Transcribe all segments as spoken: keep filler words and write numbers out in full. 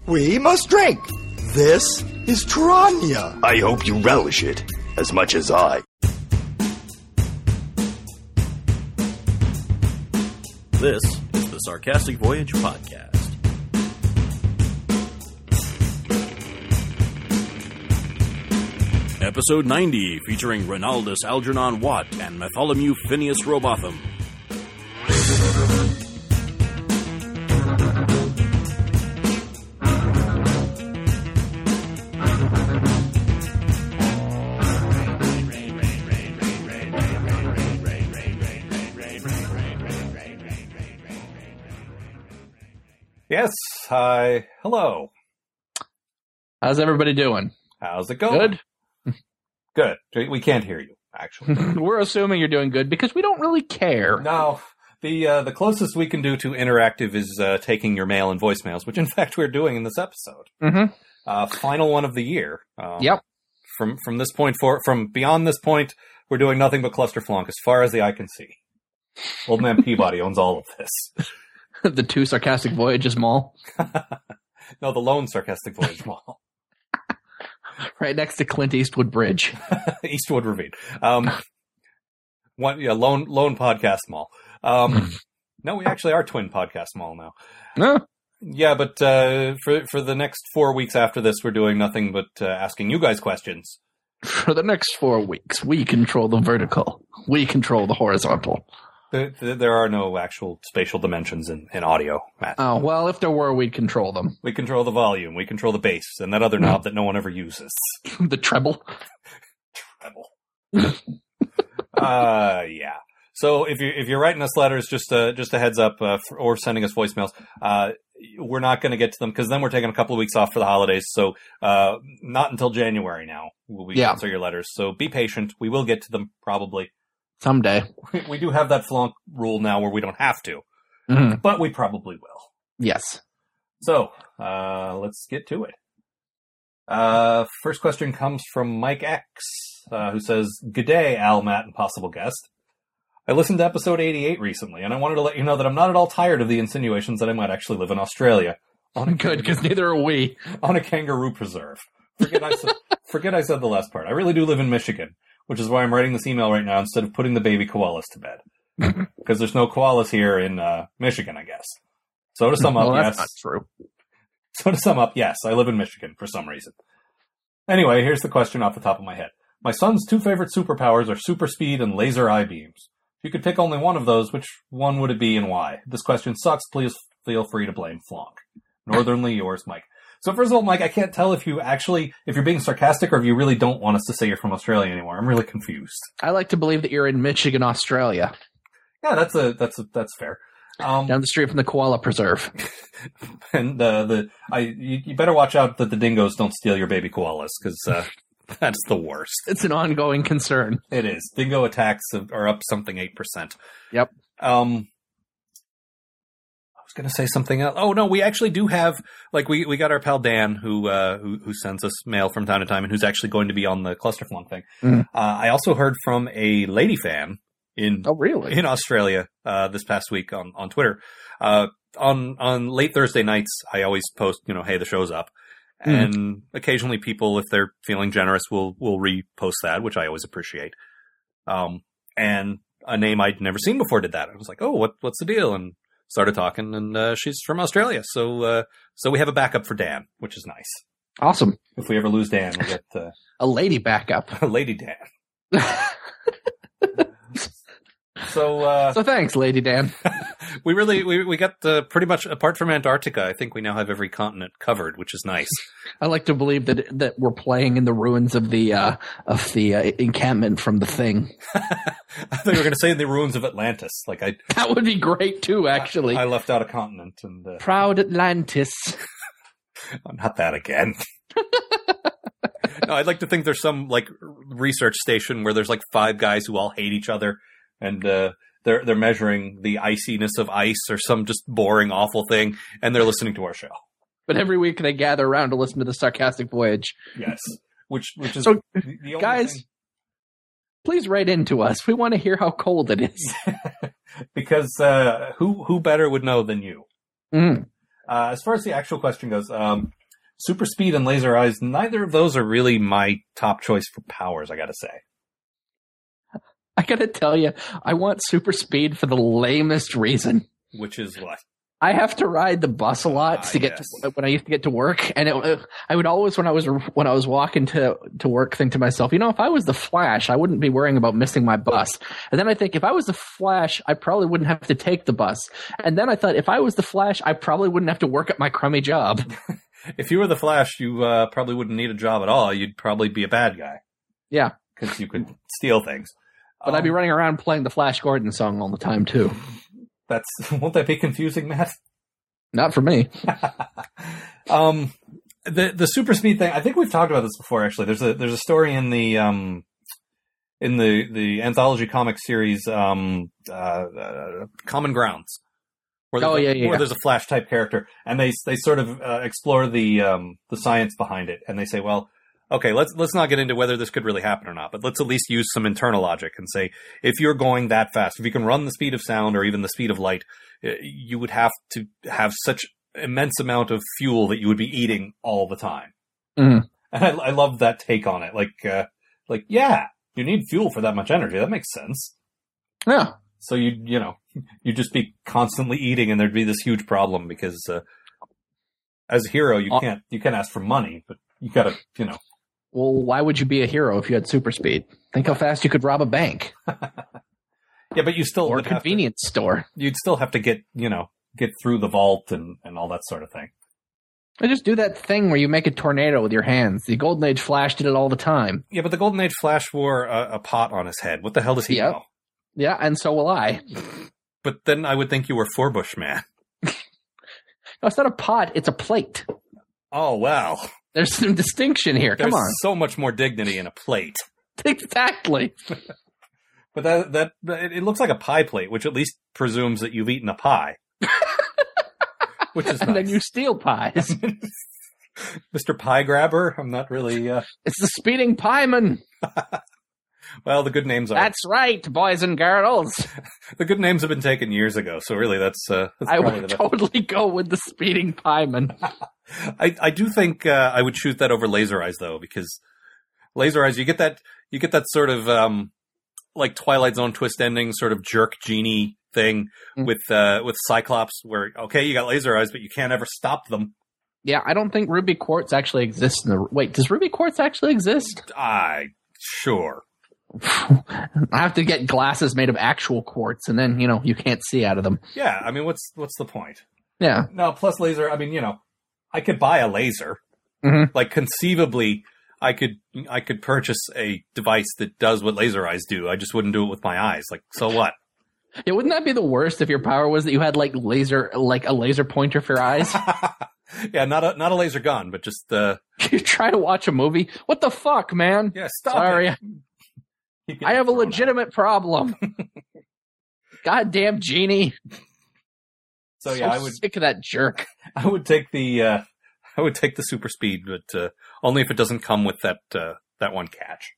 We must drink. This is Tranya. I hope you relish it as much as I. This is the Sarcastic Voyage Podcast. Episode ninety, featuring Ronaldus Algernon Watt and Bartholomew Phineas Robotham. Yes, hi, hello. How's everybody doing? How's it going? Good? Good. We can't hear you, actually. We're assuming you're doing good because we don't really care. No, the uh, the closest we can do to interactive is uh, taking your mail and voicemails, which in fact we're doing in this episode. Mm-hmm. Uh, final one of the year. Um, Yep. From from this point for from beyond this point, we're doing nothing but clusterflunk as far as the eye can see. Old man Peabody owns all of this. The two Sarcastic Voyages Mall. No, the lone Sarcastic Voyage Mall. Right next to Clint Eastwood Bridge. Eastwood Ravine. Um, one, yeah, lone, lone podcast mall. Um, no, we actually are twin podcast mall now. No. Yeah, but, uh, for, for the next four weeks after this, we're doing nothing but, uh, asking you guys questions. For the next four weeks, we control the vertical. We control the horizontal. There, there are no actual spatial dimensions in, in audio, Matt. Oh, well, if there were, we'd control them. We control the volume, we control the bass, and that other knob that no one ever uses. The treble. Treble. uh, yeah. So if you if you're writing us letters, just uh, just a heads up, uh, for, or sending us voicemails, uh, we're not going to get to them because then we're taking a couple of weeks off for the holidays. So uh, not until January now will we Yeah. answer your letters. So be patient. We will get to them probably. Someday. We, we do have that flunk rule now where we don't have to, Mm-hmm. but we probably will. Yes. So uh, let's get to it. Uh, first question comes from Mike X, uh, who says, "Good day, Al, Matt, and possible guest. I listened to episode eighty-eight recently, and I wanted to let you know that I'm not at all tired of the insinuations that I might actually live in Australia. On a Good, because neither are we. on a kangaroo preserve. Forget I said, forget I said the last part. I really do live in Michigan, which is why I'm writing this email right now instead of putting the baby koalas to bed. Because there's no koalas here in uh, Michigan, I guess. So to sum up, Well, that's yes. not true. So to sum up, yes, I live in Michigan for some reason. Anyway, here's the question off the top of my head. My son's two favorite superpowers are super speed and laser eye beams. If you could pick only one of those, which one would it be and why? This question sucks. Please feel free to blame Flonk. Northernly yours, Mike." So first of all, Mike, I can't tell if you actually, if you're being sarcastic or if you really don't want us to say you're from Australia anymore. I'm really confused. I like to believe that you're in Michigan, Australia. Yeah, that's a, that's a, that's fair. Um, Down the street from the koala preserve. and uh, the, I, you, you better watch out that the dingoes don't steal your baby koalas, because uh, that's the worst. It's an ongoing concern. It is. Dingo attacks are up something eight percent. Yep. Um, I was going to say something else. Oh, no, we actually do have, like, we, we got our pal Dan, who, uh, who who sends us mail from time to time, and who's actually going to be on the Clusterflunk thing. Mm. Uh, I also heard from a lady fan in Oh, really? in Australia uh, this past week on, on Twitter. Uh, on on late Thursday nights, I always post, you know, hey, the show's up. Mm. And occasionally people, if they're feeling generous, will will repost that, which I always appreciate. Um, and a name I'd never seen before did that. I was like, oh, what what's the deal? And started talking, and uh, she's from Australia. So uh, so we have a backup for Dan, which is nice. Awesome. If we ever lose Dan, we'll get uh, A lady backup. Lady Dan. So, uh, So thanks, Lady Dan. we really, we, we got the, pretty much, apart from Antarctica, I think we now have every continent covered, which is nice. I like to believe that that we're playing in the ruins of the uh, of the uh, encampment from The Thing. I thought you were going to say the ruins of Atlantis. Like I, That would be great too, actually. I, I left out a continent and, uh, Proud Atlantis. not that again. No, I'd like to think there's some like research station where there's like five guys who all hate each other, and uh, they're they're measuring the iciness of ice or some just boring, awful thing, and they're listening to our show. But every week they gather around to listen to the Sarcastic Voyage. Yes, which which is So, the, the only guys, thing. Please write into us. We want to hear how cold it is. Because uh, who who better would know than you? Mm. Uh, as far as the actual question goes, um, super speed and laser eyes, neither of those are really my top choice for powers, I gotta say. I gotta tell you, I want super speed for the lamest reason. Which is what? I have to ride the bus a lot Ah, to get yes. to, when I used to get to work, and it, I would always, when I was when I was walking to to work, think to myself, you know, if I was the Flash, I wouldn't be worrying about missing my bus. And then I think, if I was the Flash, I probably wouldn't have to take the bus. And then I thought, if I was the Flash, I probably wouldn't have to work at my crummy job. If you were the Flash, you uh, probably wouldn't need a job at all. You'd probably be a bad guy Yeah, because you could steal things. but I'd be running around playing the Flash Gordon song all the time too. That's won't that be confusing, Matt? Not for me. um, the the super speed thing. I think we've talked about this before. Actually, there's a there's a story in the um in the the anthology comic series um uh, uh Common Grounds. Where Oh, there's a- yeah, yeah, Where yeah. there's a Flash type character, and they they sort of uh, explore the um the science behind it, and they say, well, okay, let's let's not get into whether this could really happen or not, but let's at least use some internal logic and say, if you're going that fast, if you can run the speed of sound or even the speed of light, uh, you would have to have such immense amount of fuel that you would be eating all the time. Mhm. And I, I love that take on it. Like, uh, like yeah, you need fuel for that much energy. That makes sense. Yeah. So you you know you'd just be constantly eating, and there'd be this huge problem because uh, as a hero, you Uh, can't you can't ask for money, but you gotta you know. Well, why would you be a hero if you had super speed? Think how fast you could rob a bank Yeah, but you still or a would have to- convenience store. you'd still have to get you know get through the vault and, and all that sort of thing. I just do that thing where you make a tornado with your hands. The Golden Age Flash did it all the time. Yeah, but the Golden Age Flash wore a, a pot on his head. What the hell does he Yep. know? Yeah, and so will I. But then I would think you were Forbush Man. No, it's not a pot, it's a plate. Oh wow, There's some distinction here. there's Come on. so much more dignity in a plate. Exactly. But that that it it looks like a pie plate, which at least presumes that you've eaten a pie. Which is And nice. then you steal pies. Mister Pie Grabber. I'm not really. Uh, It's the speeding pieman. well, the good names are That's right, boys and girls. the good names have been taken years ago. So really, that's uh, that's I probably would the best. totally go with the speeding pieman. I I do think uh, I would choose that over Laser Eyes though, because Laser Eyes you get that you get that sort of um, like Twilight Zone twist ending sort of jerk genie thing Mm. with uh, with Cyclops, where okay, you got laser eyes, but you can't ever stop them. Yeah, I don't think Ruby Quartz actually exists in the. Wait, does Ruby Quartz actually exist? I sure. I have to get glasses made of actual quartz, and then, you know, you can't see out of them. Yeah, I mean, what's what's the point? Yeah. No, plus laser. I mean, you know, I could buy a laser. Mhm. Like conceivably, I could I could purchase a device that does what laser eyes do. I just wouldn't do it with my eyes. Like, so what? Yeah, wouldn't that be the worst if your power was that you had like laser, like a laser pointer for your eyes? Yeah, not a not a laser gun, but just uh, You try to watch a movie. What the fuck, man? yeah. Stop Sorry, it. Keep getting I have a thrown out. legitimate problem. Goddamn genie. So yeah, I would sick of that jerk. I would take the uh, I would take the super speed, but uh, only if it doesn't come with that uh, that one catch.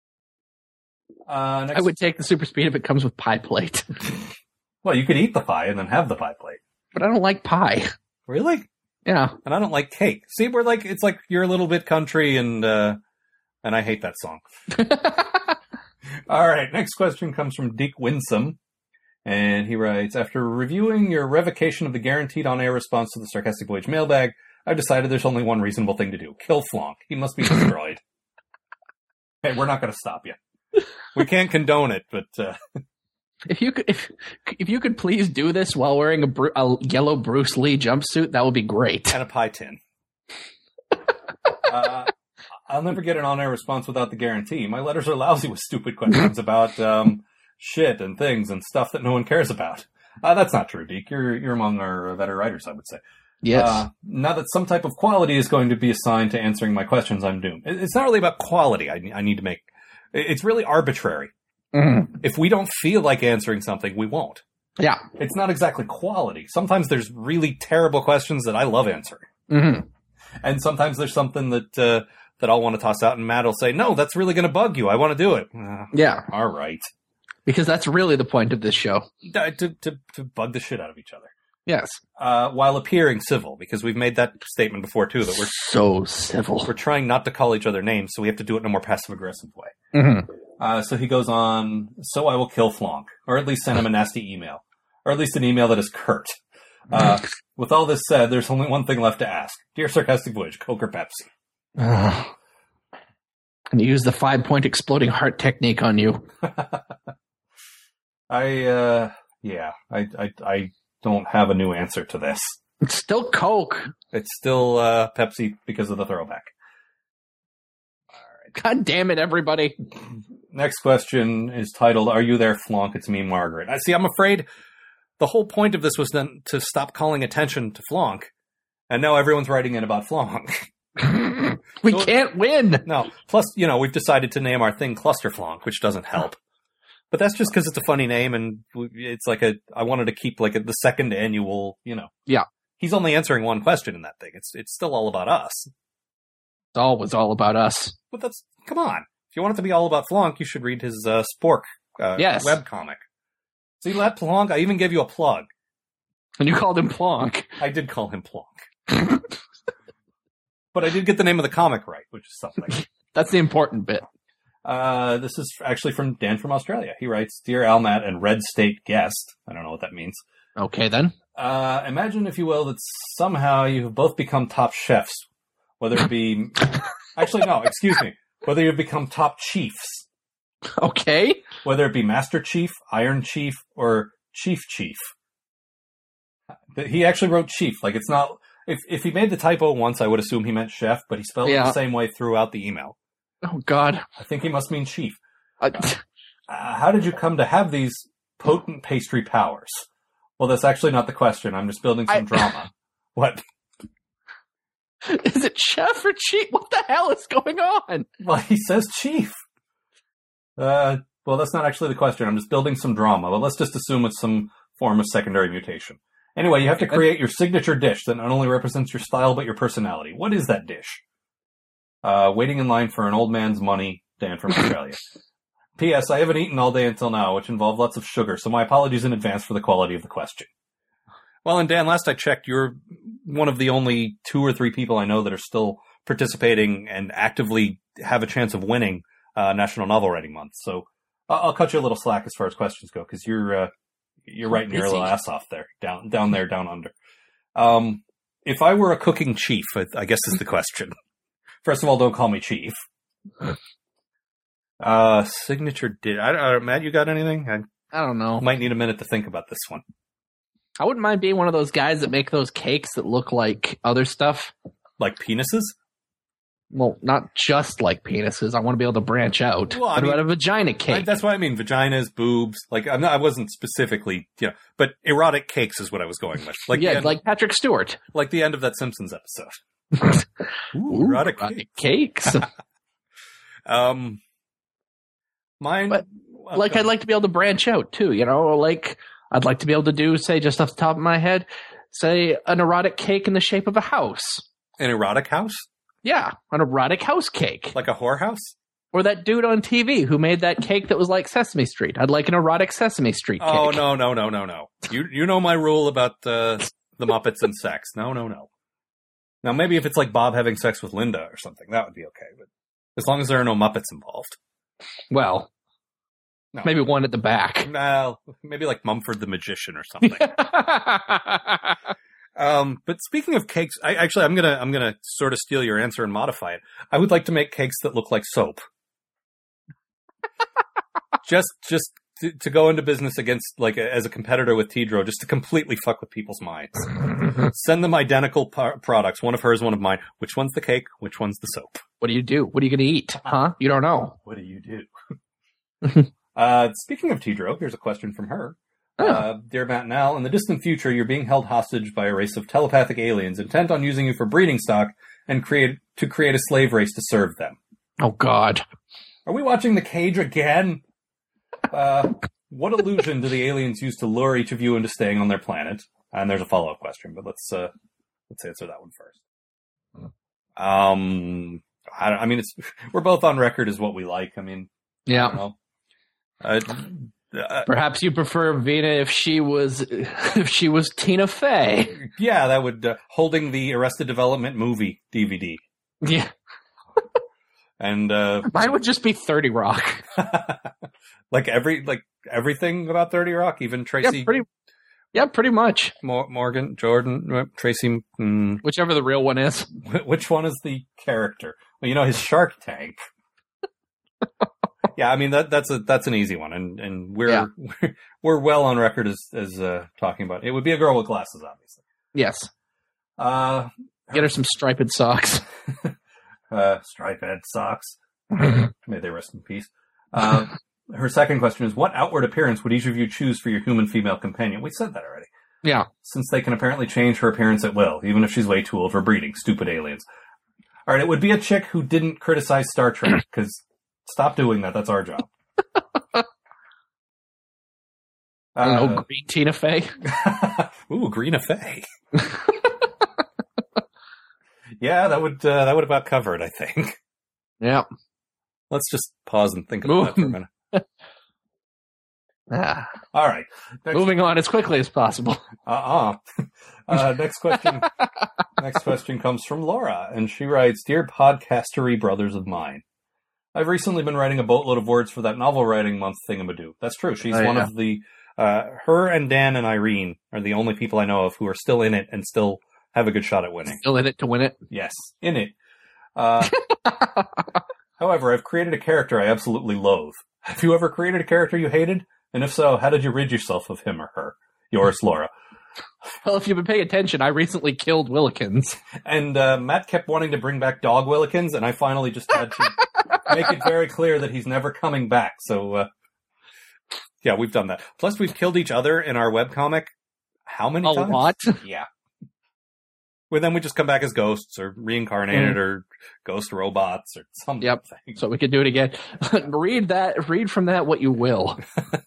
Uh, next, I would take the super speed if it comes with pie plate. well, you could eat the pie and then have the pie plate. But I don't like pie. Really? Yeah. And I don't like cake. See, we're like it's like you're a little bit country, and uh, and I hate that song. All right, next question comes from Deke Winsome, and he writes: After reviewing your revocation of the guaranteed on-air response to the Sarcastic Voyage mailbag, I've decided there's only one reasonable thing to do: kill Flonk. He must be destroyed. Hey, we're not going to stop you. We can't condone it, but uh, If you could, if if you could please do this while wearing a, Bru- a yellow Bruce Lee jumpsuit, that would be great. and a pie tin. uh, I'll never get an on-air response without the guarantee. My letters are lousy with stupid questions about um, shit and things and stuff that no one cares about. Uh, that's not true, Deke. You're you're among our better writers, I would say. Yes. Uh, now that some type of quality is going to be assigned to answering my questions, I'm doomed. It- It's not really about quality. I, I need to make. It's really arbitrary. Mhm. If we don't feel like answering something, we won't. Yeah. It's not exactly quality. Sometimes there's really terrible questions that I love answering. hmm And sometimes there's something that uh, that I'll want to toss out, and Matt will say, "No, that's really going to bug you. I want to do it." Uh, Yeah. all right, Because that's really the point of this show. to, to to bug the shit out of each other. Yes. Uh, while appearing civil, because we've made that statement before, too, that we're so civil. We're trying not to call each other names, so we have to do it in a more passive-aggressive way. Mm-hmm. Uh, so he goes on, so I will kill Flonk, or at least send him a nasty email, or at least an email that is curt. Uh, with all this said, there's only one thing left to ask. Dear Sarcastic Voyage, Coke or Pepsi? Uh, and use the five-point exploding heart technique on you. I, uh, yeah, I, I, I don't have a new answer to this. It's still Coke. It's still uh, Pepsi because of the throwback. God damn it, everybody. Next question is titled, Are You There, Flonk? It's me, Margaret. I see, I'm afraid the whole point of this was then to stop calling attention to Flonk, and now everyone's writing in about Flonk. we so, can't win. No. Plus, you know, we've decided to name our thing Cluster Flonk, which doesn't help. But that's just because it's a funny name, and it's like a, I wanted to keep like a, the second annual, you know. Yeah. He's only answering one question in that thing. It's it's still all about us. It's always all about us. But that's, come on. If you want it to be all about Flonk, you should read his uh, Spork uh, yes. webcomic. See, that Plonk, I even gave you a plug. And you called him Plonk. I did call him Plonk. But I did get the name of the comic right, which is something. That's the important bit. Uh, this is actually from Dan from Australia. He writes, Dear Almat and Red State guest. I don't know what that means. Okay, then. Uh, imagine, if you will, that somehow you have both become top chefs. Whether it be... Actually, no, excuse me. Whether you've become top chiefs. Okay. Whether it be Master Chief, Iron Chief, or Chief Chief. He actually wrote Chief. Like, it's not... If if he made the typo once, I would assume he meant chef, but he spelled yeah. it the same way throughout the email. Oh, God. I think he must mean chief. Uh, uh, how did you come to have these potent pastry powers? Well, that's actually not the question. I'm just building some I... drama. What? Is it chef or chief? What the hell is going on? Well, he says chief. Uh, well, that's not actually the question. I'm just building some drama, but let's just assume it's some form of secondary mutation. Anyway, you have to create your signature dish that not only represents your style, but your personality. What is that dish? Uh, waiting in line for an old man's money, Dan from Australia. P S. I haven't eaten all day until now, which involved lots of sugar, so my apologies in advance for the quality of the question. Well, and Dan, last I checked, you're one of the only two or three people I know that are still participating and actively have a chance of winning uh, National Novel Writing Month. So I'll, I'll cut you a little slack as far as questions go, because you're uh, you're writing your little ass off there, down down there, down under. Um, if I were a cooking chief, I, I guess is the question. First of all, don't call me chief. Uh, signature dish. I, I, Matt, you got anything? I I don't know. Might need a minute to think about this one. I wouldn't mind being one of those guys that make those cakes that look like other stuff. Like penises? Well, not just like penises. I want to be able to branch out. Well, I what mean, about a vagina cake? I, that's what I mean. Vaginas, boobs. Like I'm not, I wasn't specifically, you know, but erotic cakes is what I was going with. Like yeah, end, like Patrick Stewart. Like the end of that Simpsons episode. Ooh, Ooh, erotic, erotic cakes. cakes. um, mine. But, well, like, I'd like to be able to branch out too. You know, like I'd like to be able to do, say, just off the top of my head, say an erotic cake in the shape of a house. An erotic house? Yeah, an erotic house cake. Like a whorehouse? Or that dude on T V who made that cake that was like Sesame Street. I'd like an erotic Sesame Street cake. Oh, no, no, no, no, no. You you know my rule about uh, the Muppets and sex. No, no, no. Now, maybe if it's like Bob having sex with Linda or something, that would be okay. But as long as there are no Muppets involved. Well, no. Maybe one at the back. Well, maybe like Mumford the Magician or something. Um, but speaking of cakes, I actually I'm gonna I'm gonna sort of steal your answer and modify it. I would like to make cakes that look like soap. just just to, to go into business against like a, as a competitor with Tidro, just to completely fuck with people's minds. Send them identical par- products, one of hers, one of mine. Which one's the cake? Which one's the soap? What do you do? What are you going to eat? Huh? You don't know. What do you do? uh, speaking of Tidro, here's a question from her. Oh. Uh, Dear Matt and Al, in the distant future, you're being held hostage by a race of telepathic aliens intent on using you for breeding stock and create to create a slave race to serve them. Oh, God. Are we watching The Cage again? Uh, what illusion do the aliens use to lure each of you into staying on their planet? And there's a follow-up question, but let's uh, let's answer that one first. Um, I, I mean, it's we're both on record as what we like. I mean, yeah. I don't know. Uh, Uh, Perhaps you prefer Vina if she was if she was Tina Fey. Yeah, that would uh, holding the Arrested Development movie D V D. Yeah, and uh, mine would just be thirty Rock. like every like everything about thirty Rock, even Tracy. Yeah, pretty. Yeah, pretty much. Mor- Morgan, Jordan, uh, Tracy. Mm, Whichever the real one is. which one is the character? Well, you know his Shark Tank. Yeah, I mean that that's a that's an easy one, and and we're Yeah. we're, we're well on record as as uh, talking about it. It would be a girl with glasses, obviously. Yes. Uh, Get her some striped socks. uh, striped socks. May they rest in peace. Uh, her second question is: what outward appearance would each of you choose for your human female companion? We said that already. Yeah. Since they can apparently change her appearance at will, even if she's way too old for breeding. Stupid aliens. All right, it would be a chick who didn't criticize Star Trek because. Stop doing that. That's our job. I don't know, Uh, green Tina Fey. Ooh, Greena Fey. Yeah, that would uh, that would about cover it, I think. Yeah. Let's just pause and think about that for a minute. Ah. All right. Next, Moving on as quickly as possible. uh-uh. uh Next question. Next question comes from Laura, and she writes, "Dear podcastery brothers of mine, I've recently been writing a boatload of words for that novel writing month thingamadoo." That's true. She's Oh, one yeah. of the, uh, her and Dan and Irene are the only people I know of who are still in it and still have a good shot at winning. Still in it to win it. Yes, in it. Uh, however, I've created a character I absolutely loathe. Have you ever created a character you hated? And if so, how did you rid yourself of him or her? Yours, Laura. Well, if you've been paying attention, I recently killed Willikins. And uh, Matt kept wanting to bring back Dog Willikins, and I finally just had to make it very clear that he's never coming back. So, uh, yeah, we've done that. Plus, we've killed each other in our webcomic. How many A times? lot. Yeah. Well, then we just come back as ghosts or reincarnated Mm. or ghost robots or something. Yep. So we could do it again. read that. Read from that what you will.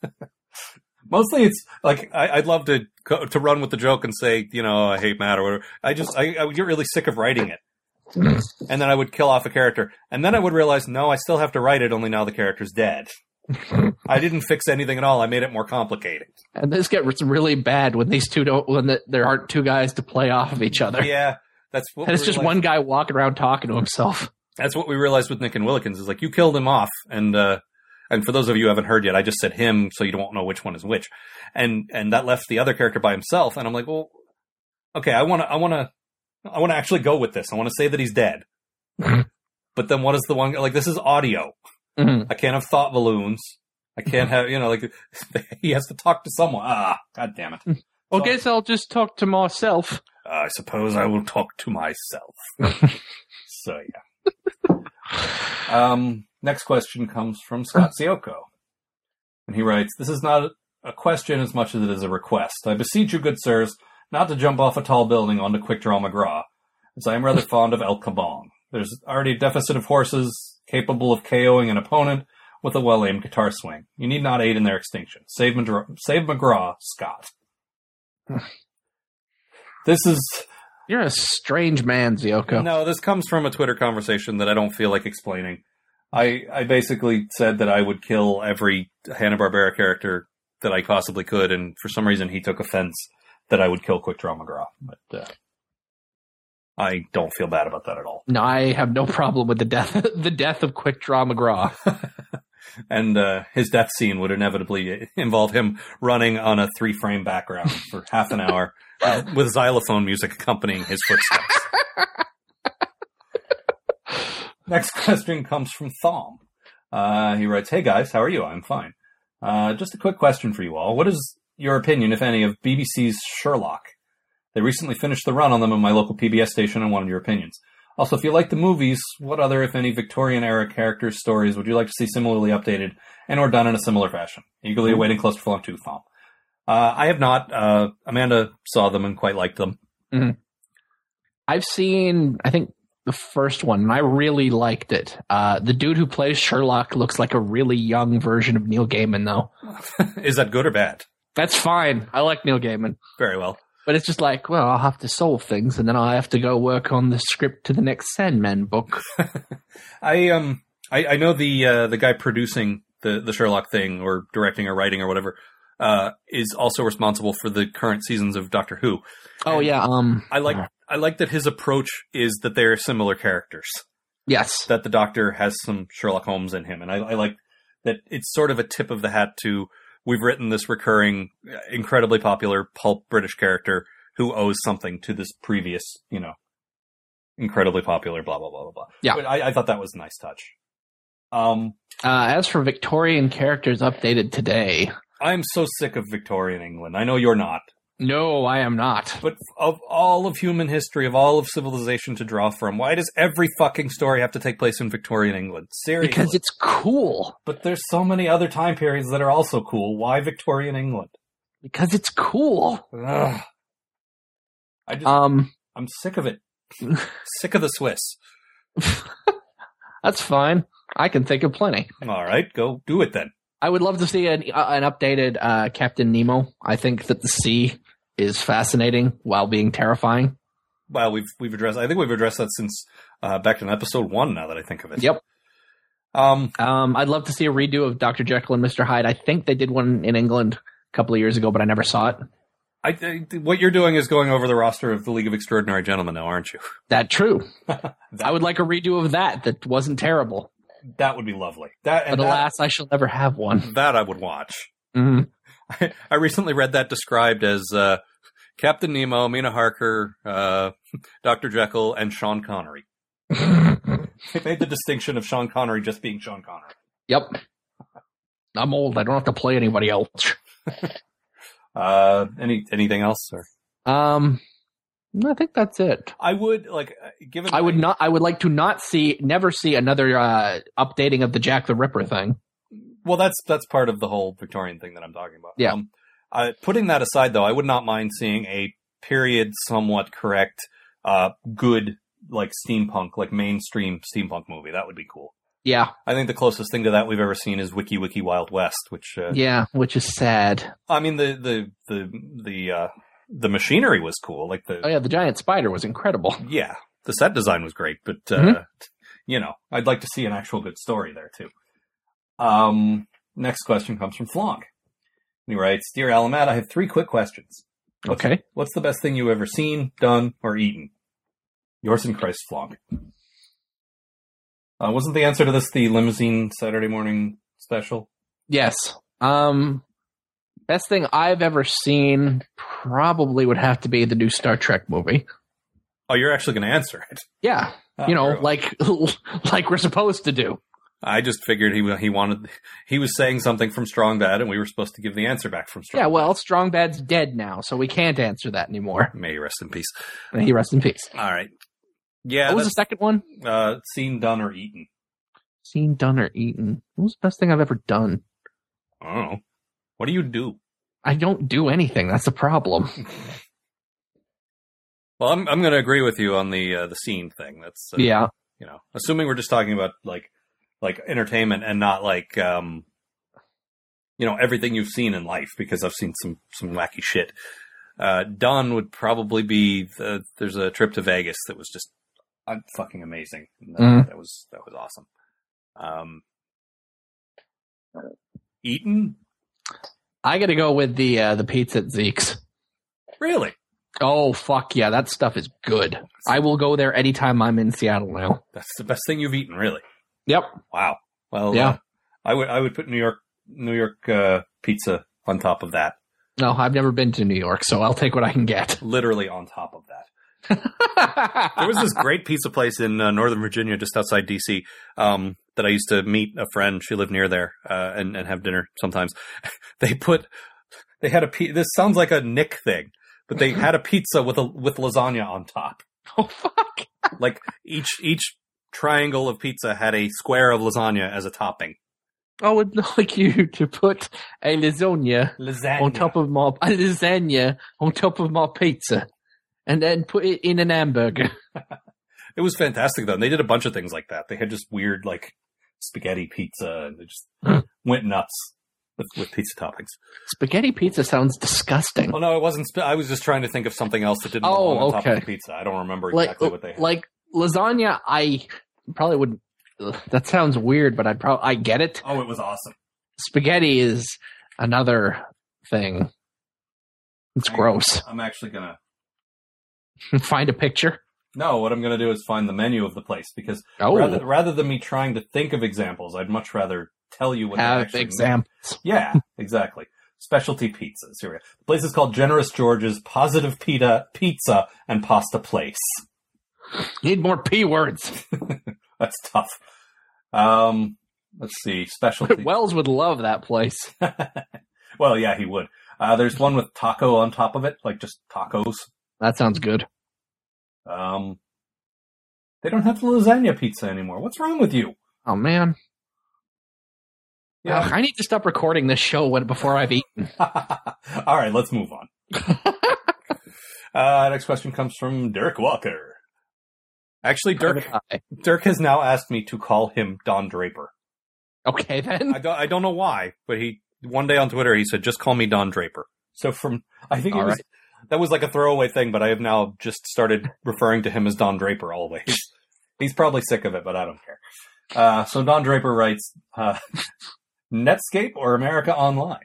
Mostly it's like, I, I'd love to go, to run with the joke and say, you know, I hate Matt or whatever. I just, I, I would get really sick of writing it. And then I would kill off a character. And then I would realize, no, I still have to write it, only now the character's dead. I didn't fix anything at all. I made it more complicated. And this gets really bad when these two don't. When the, there aren't two guys to play off of each other. Yeah, that's what And it's we just realized- one guy walking around talking to himself. That's what we realized with Nick and Willikins is like, you killed him off. And, uh, and for those of you who haven't heard yet, I just said him so you don't know which one is which. And, and that left the other character by himself. And I'm like, well, okay, I want to, I want to, I want to actually go with this. I want to say that he's dead. But then what is the one, like, this is audio. Mm-hmm. I can't have thought balloons. I can't have, you know, like, he has to talk to someone. Ah, God damn it. Well, So- guess I'll just talk to myself. I suppose I will talk to myself. So, yeah. Um, next question comes from Scott Zioko. And he writes, "This is not a question as much as it is a request. I beseech you, good sirs, not to jump off a tall building onto Quick Draw McGraw, as I am rather fond of El Kabong. There's already a deficit of horses capable of KOing an opponent with a well-aimed guitar swing. You need not aid in their extinction. Save, Madra- save McGraw, Scott." This is... You're a strange man, Zioko. No, this comes from a Twitter conversation that I don't feel like explaining. I, I basically said that I would kill every Hanna-Barbera character that I possibly could, and for some reason he took offense that I would kill Quick Draw McGraw. But uh, I don't feel bad about that at all. No, I have no problem with the death the death of Quick Draw McGraw. And uh, his death scene would inevitably involve him running on a three-frame background for half an hour uh, with xylophone music accompanying his footsteps. Next question comes from Thom. Uh, he writes, "Hey guys, how are you? I'm fine. Uh, just a quick question for you all. What is your opinion, if any, of B B C's Sherlock? They recently finished the run on them on my local P B S station and wanted your opinions. Also, if you like the movies, what other, if any, Victorian-era characters' stories would you like to see similarly updated and or done in a similar fashion? Eagerly awaiting Clusterfull two, Thom." Uh, I have not. Uh, Amanda saw them and quite liked them. Mm-hmm. I've seen, I think, the first one, and I really liked it. Uh, the dude who plays Sherlock looks like a really young version of Neil Gaiman, though. Is that good or bad? That's fine. I like Neil Gaiman. Very well. But it's just like, well, I'll have to solve things, and then I'll have to go work on the script to the next Sandman book. I um I, I know the uh, the guy producing the, the Sherlock thing or directing or writing or whatever, uh, is also responsible for the current seasons of Doctor Who. Oh, And yeah. Um, I like I like that his approach is that they're similar characters. yes. That the Doctor has some Sherlock Holmes in him. And I, I like that it's sort of a tip of the hat to, we've written this recurring, incredibly popular pulp British character who owes something to this previous, you know, incredibly popular blah, blah, blah, blah, blah. Yeah. But I, I thought that was a nice touch. Um, Uh, as for Victorian characters updated today, I'm so sick of Victorian England. I know you're not. no, I am not. But of all of human history, of all of civilization to draw from, why does every fucking story have to take place in Victorian England? Seriously. Because it's cool. But there's so many other time periods that are also cool. Why Victorian England? Because it's cool. Ugh. I just, Um, I'm sick of it. Sick of the Swiss. that's fine. I can think of plenty. All right, go do it then. I would love to see an, uh, an updated uh, Captain Nemo. I think that the sea is fascinating while being terrifying. Well, we've we've addressed. I think we've addressed that since uh, back in episode one. Now that I think of it. Yep. Um. Um, I'd love to see a redo of Doctor Jekyll and Mister Hyde. I think they did one in England a couple of years ago, but I never saw it. I, I what you're doing is going over the roster of the League of Extraordinary Gentlemen, now, aren't you? That true. that, I would like a redo of that that wasn't terrible. That would be lovely. That and But that, alas, I shall never have one. that I would watch. Mm-hmm. I, I recently read that described as uh, Captain Nemo, Mina Harker, uh, Doctor Jekyll, and Sean Connery. They made the distinction of Sean Connery just being Sean Connery. Yep. I'm old. I don't have to play anybody else. Uh, any anything else? Or Um, I think that's it. I would like uh, given I would my- not. I would like to not see, never see another uh, updating of the Jack the Ripper thing. Well, that's that's part of the whole Victorian thing that I'm talking about. Yeah. Um, uh, putting that aside, though, I would not mind seeing a period, somewhat correct, uh, good like steampunk, like mainstream steampunk movie. That would be cool. Yeah, I think the closest thing to that we've ever seen is Wiki Wiki Wild West, which uh, yeah, which is sad. I mean the the the the uh, the machinery was cool, like the Oh yeah, the giant spider was incredible. yeah, the set design was great, but uh, Mhm. you know, I'd like to see an actual good story there too. Um, next question comes from Flonk. He writes, "Dear Alamat, I have three quick questions. What's, Okay. what's the best thing you've ever seen, done, or eaten?" Yours in Christ, Flonk. Uh, wasn't the answer to this the limousine Saturday morning special? Yes. Um, best thing I've ever seen probably would have to be the new Star Trek movie. Oh, you're actually going to answer it. Yeah, Oh, you know, very well. like like we're supposed to do. I just figured he he wanted he was saying something from Strong Bad, and we were supposed to give the answer back from Strong. Yeah, Bad. well, Strong Bad's dead now, so we can't answer that anymore. May he rest in peace. May he rest in peace. All right. Yeah, What was the that's second one? uh, seen, done, or eaten. Seen, done, or eaten. What was the best thing I've ever done? I don't know. What do you do? I don't do anything. That's the problem. Well, I'm I'm going to agree with you on the uh, the scene thing. That's uh, Yeah. You know, assuming we're just talking about like like entertainment and not like um, you know, everything you've seen in life, because I've seen some some wacky shit. Uh, done would probably be the, there's a trip to Vegas that was just uh, fucking amazing. That, Mhm. that was that was awesome. Um, eaten? I got to go with the uh, the pizza at Zeke's. Really? Oh fuck yeah, that stuff is good. I will go there anytime I'm in Seattle now. That's the best thing you've eaten, really? Yep. Wow. Well, Yeah. uh, I would I would put New York New York uh, pizza on top of that. No, I've never been to New York, so I'll take what I can get. Literally on top of that. There was this great pizza place in uh, Northern Virginia, just outside D C, um, that I used to meet a friend. She lived near there, uh, and, and have dinner sometimes. They put, they had a, pi- this sounds like a Nick thing, but they had a pizza with a, with lasagna on top. Oh fuck. Like each, each triangle of pizza had a square of lasagna as a topping. I would like you to put a lasagna Lasagna. on top of my a lasagna on top of my pizza, and then put it in an hamburger. It was fantastic though. And they did a bunch of things like that. They had just weird like spaghetti pizza, and they just went nuts with, with pizza toppings. Spaghetti pizza sounds disgusting. Well, no, it wasn't. Sp- I was just trying to think of something else that didn't Oh, belong on top of okay. the pizza. I don't remember Like exactly what they had. like lasagna, I probably wouldn't. Ugh, that sounds weird, but I'd probably I get it. Oh, it was awesome. spaghetti is another thing. It's I, gross. I'm actually gonna Find a picture. no. What I'm gonna do is find the menu of the place because Oh. rather rather than me trying to think of examples, I'd much rather tell you what they Have actually examples. Yeah, exactly. Specialty pizzas. Here we go. The place is called Generous George's Positive Pita Pizza and Pasta Place. Need more P words. That's tough. Um, let's see. Specialty. Wells would love that place. Well, yeah, he would. Uh, there's one with taco on top of it, like just tacos. That sounds good. Um, they don't have the lasagna pizza anymore. What's wrong with you? Oh, man. Yeah. Ugh, I need to stop recording this show when, before I've eaten. All right, let's move on. uh, next question comes from Dirk Walker. Actually, Dirk Dirk has now asked me to call him Don Draper. Okay, then. I don't, I don't know why, but he one day on Twitter he said, "Just call me Don Draper." So from I think it All was right. that was like a throwaway thing, but I have now just started referring to him as Don Draper always. He's probably sick of it, but I don't care. Uh, so Don Draper writes, uh, "Netscape or America Online?"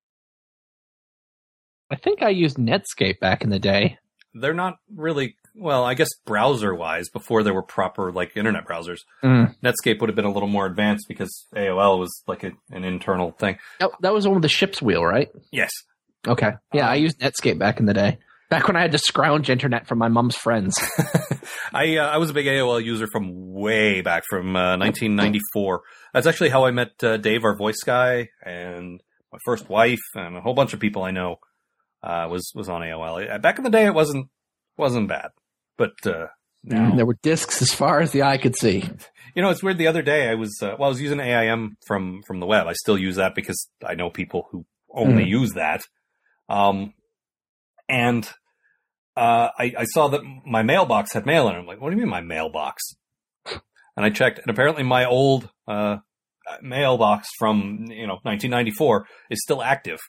I think I used Netscape back in the day. They're not really well, I guess browser-wise, before there were proper like internet browsers. Mm. Netscape would have been a little more advanced because A O L was like a, an internal thing. Oh, that was one with the ship's wheel, right? Yes. Okay. Yeah, Um, I used Netscape back in the day. Back when I had to scrounge internet from my mom's friends. I uh, I was a big A O L user from way back from uh, nineteen ninety-four. That's actually how I met uh, Dave, our voice guy, and my first wife, and a whole bunch of people I know uh, was was on A O L. Back in the day, it wasn't wasn't bad, but uh, now There were discs as far as the eye could see. you know it's weird. The other day, I was uh, well, I was using A I M from from the web. I still use that because I know people who only Mm. use that. Um, and uh, I, I saw that my mailbox had mail in it. I'm like, what do you mean my mailbox? And I checked, and apparently my old uh, mailbox from you know nineteen ninety-four is still active.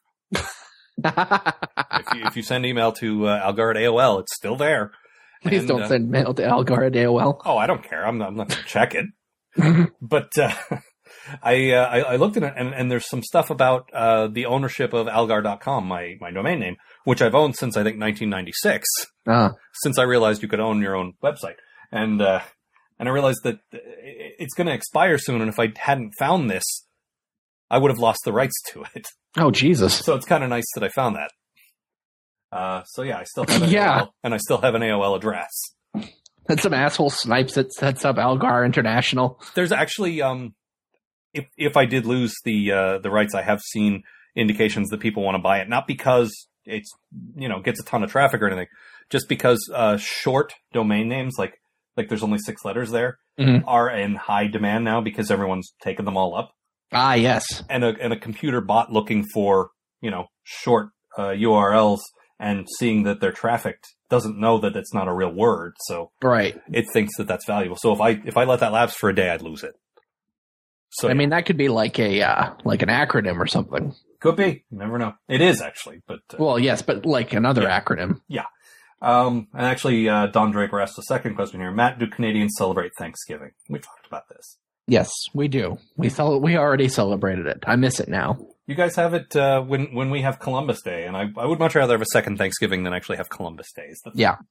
If you, if you send email to uh, Algar at A O L, it's still there. Please And, don't uh, send mail to Algar at A O L. Oh, I don't care. I'm not, I'm not going to check it. But uh, I, uh, I I looked at it, and, and there's some stuff about uh, the ownership of Algar dot com, my, my domain name, which I've owned since I think nineteen ninety-six, Ah, since I realized you could own your own website. And uh, and I realized that it's going to expire soon, and if I hadn't found this, I would have lost the rights to it. oh, Jesus. So it's kind of nice that I found that. Uh, so yeah, I still have an Yeah. A O L, and I still have an A O L address. And some asshole snipes that sets up Algar International. There's actually, um, if if I did lose the uh, the rights, I have seen indications that people want to buy it, not because it's you know gets a ton of traffic or anything, just because uh, short domain names like like there's only six letters there Mhm. are in high demand now because everyone's taken them all up, Ah, yes. and a and a computer bot looking for you know short uh, U R Ls and seeing that they're trafficked doesn't know that it's not a real word, so Right. it thinks that that's valuable. So if I if I let that lapse for a day, I'd lose it. So I mean, that could be like a uh, like an acronym or something. could be. You never know. It is actually, but uh, Well, yes, but like another Yeah. acronym. um, and actually, uh, Don Draper asked a second question here. Matt, do Canadians celebrate Thanksgiving? We talked about this. Yes, we do. We cel- we already celebrated it. I miss it now. You guys have it uh, when when we have Columbus Day, and I I would much rather have a second Thanksgiving than actually have Columbus Days. That's- Yeah.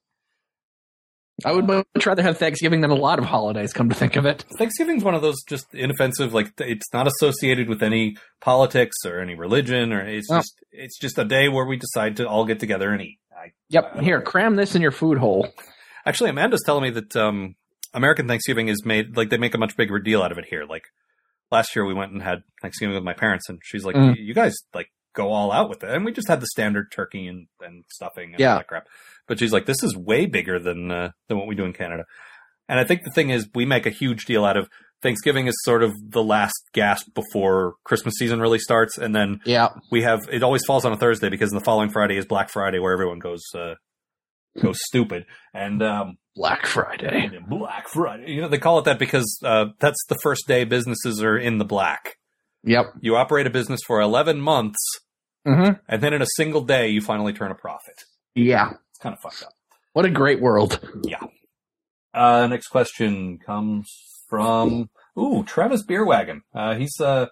I would much rather have Thanksgiving than a lot of holidays, come to think of it. Thanksgiving's one of those just inoffensive, like it's not associated with any politics or any religion, or it's No. just it's just a day where we decide to all get together and eat. I, Yep. Here, cram this in your food hole. Actually, Amanda's telling me that um, American Thanksgiving is made like they make a much bigger deal out of it here. Like last year, we went and had Thanksgiving with my parents, and she's like, Mm. "You guys like go all out with it," and we just had the standard turkey and, and stuffing and Yeah. all that crap. But she's like, "This is way bigger than uh, than what we do in Canada." And I think the thing is, we make a huge deal out of Thanksgiving is sort of the last gasp before Christmas season really starts, and then Yeah. we have it always falls on a Thursday because the following Friday is Black Friday, where everyone goes uh, goes stupid. And um, Black Friday. Black Friday, you know, they call it that because uh, that's the first day businesses are in the black. Yep. You operate a business for eleven months, hmm and then in a single day, you finally turn a profit. Yeah. It's kind of fucked up. What a great world. Yeah. Uh, next question comes from ooh Travis Beerwagon. Uh, he's uh,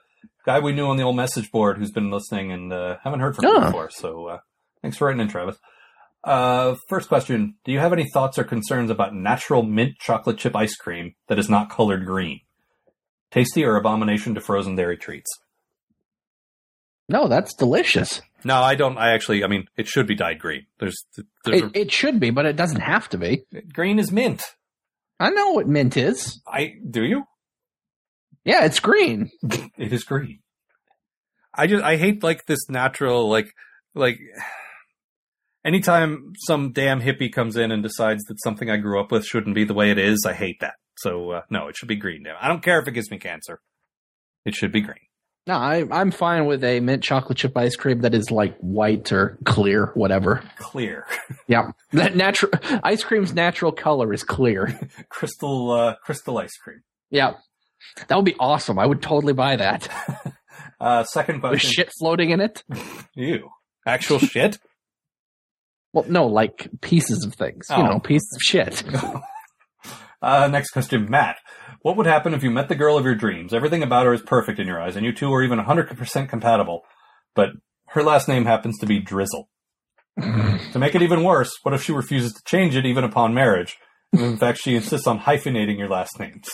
guy we knew on the old message board who's been listening and uh, haven't heard from him Oh. before. So uh, thanks for writing in, Travis. Uh, first question. Do you have any thoughts or concerns about natural mint chocolate chip ice cream that is not colored green? Tasty or abomination to frozen dairy treats? No, that's delicious. No, I don't. I actually, I mean, it should be dyed green. There's, there's It, it should be, but it doesn't have to be. a, green is mint. I know what mint is. I do you? Yeah, it's green. It is green. I just I hate like this natural like like anytime some damn hippie comes in and decides that something I grew up with shouldn't be the way it is, I hate that. So uh, no, it should be green now. I don't care if it gives me cancer. It should be green. No, I, I'm fine with a mint chocolate chip ice cream that is like white or clear, whatever. Clear. Yeah, that natural ice cream's natural color is clear. crystal uh, crystal ice cream. Yeah, that would be awesome. I would totally buy that. Uh, second With question. shit floating in it. Ew. Actual shit? Well, no, like pieces of things. You Oh. know, pieces of shit. Uh, next question, Matt. What would happen if you met the girl of your dreams? Everything about her is perfect in your eyes, and you two are even one hundred percent compatible, but her last name happens to be Drizzle. To make it even worse, what if she refuses to change it even upon marriage? And in fact, she insists on hyphenating your last names.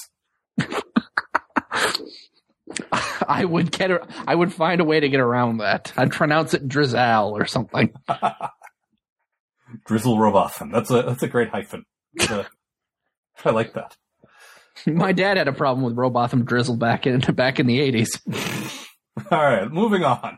I would get her. I would find a way to get around that. I'd pronounce it Drizzle or something. Drizzle Robotham. That's a that's a great hyphen. Uh, I like that. My dad had a problem with Robotham Drizzle back in back in the eighties. All right, moving on.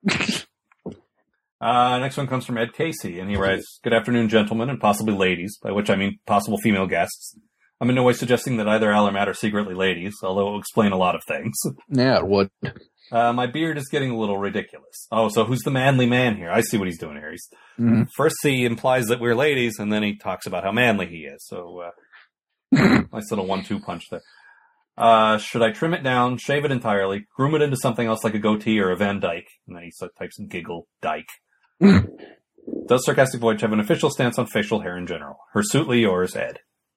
Uh, next one comes from Ed Casey, and he writes, "Good afternoon, gentlemen, and possibly ladies, by which I mean possible female guests. I'm in no way suggesting that either Al or Matt are secretly ladies, although it will explain a lot of things. Yeah, it would. Uh, my beard is getting a little ridiculous. Oh, so who's the manly man here? I see what he's doing here. He's, Mhm. First he implies that we're ladies, and then he talks about how manly he is. So, uh, nice little one two punch there. Uh, should I trim it down, shave it entirely, groom it into something else like a goatee or a Van Dyke?" And then he so- types in giggle dyke. "Does Sarcastic Voyage have an official stance on facial hair in general? Hirsutely yours, Ed."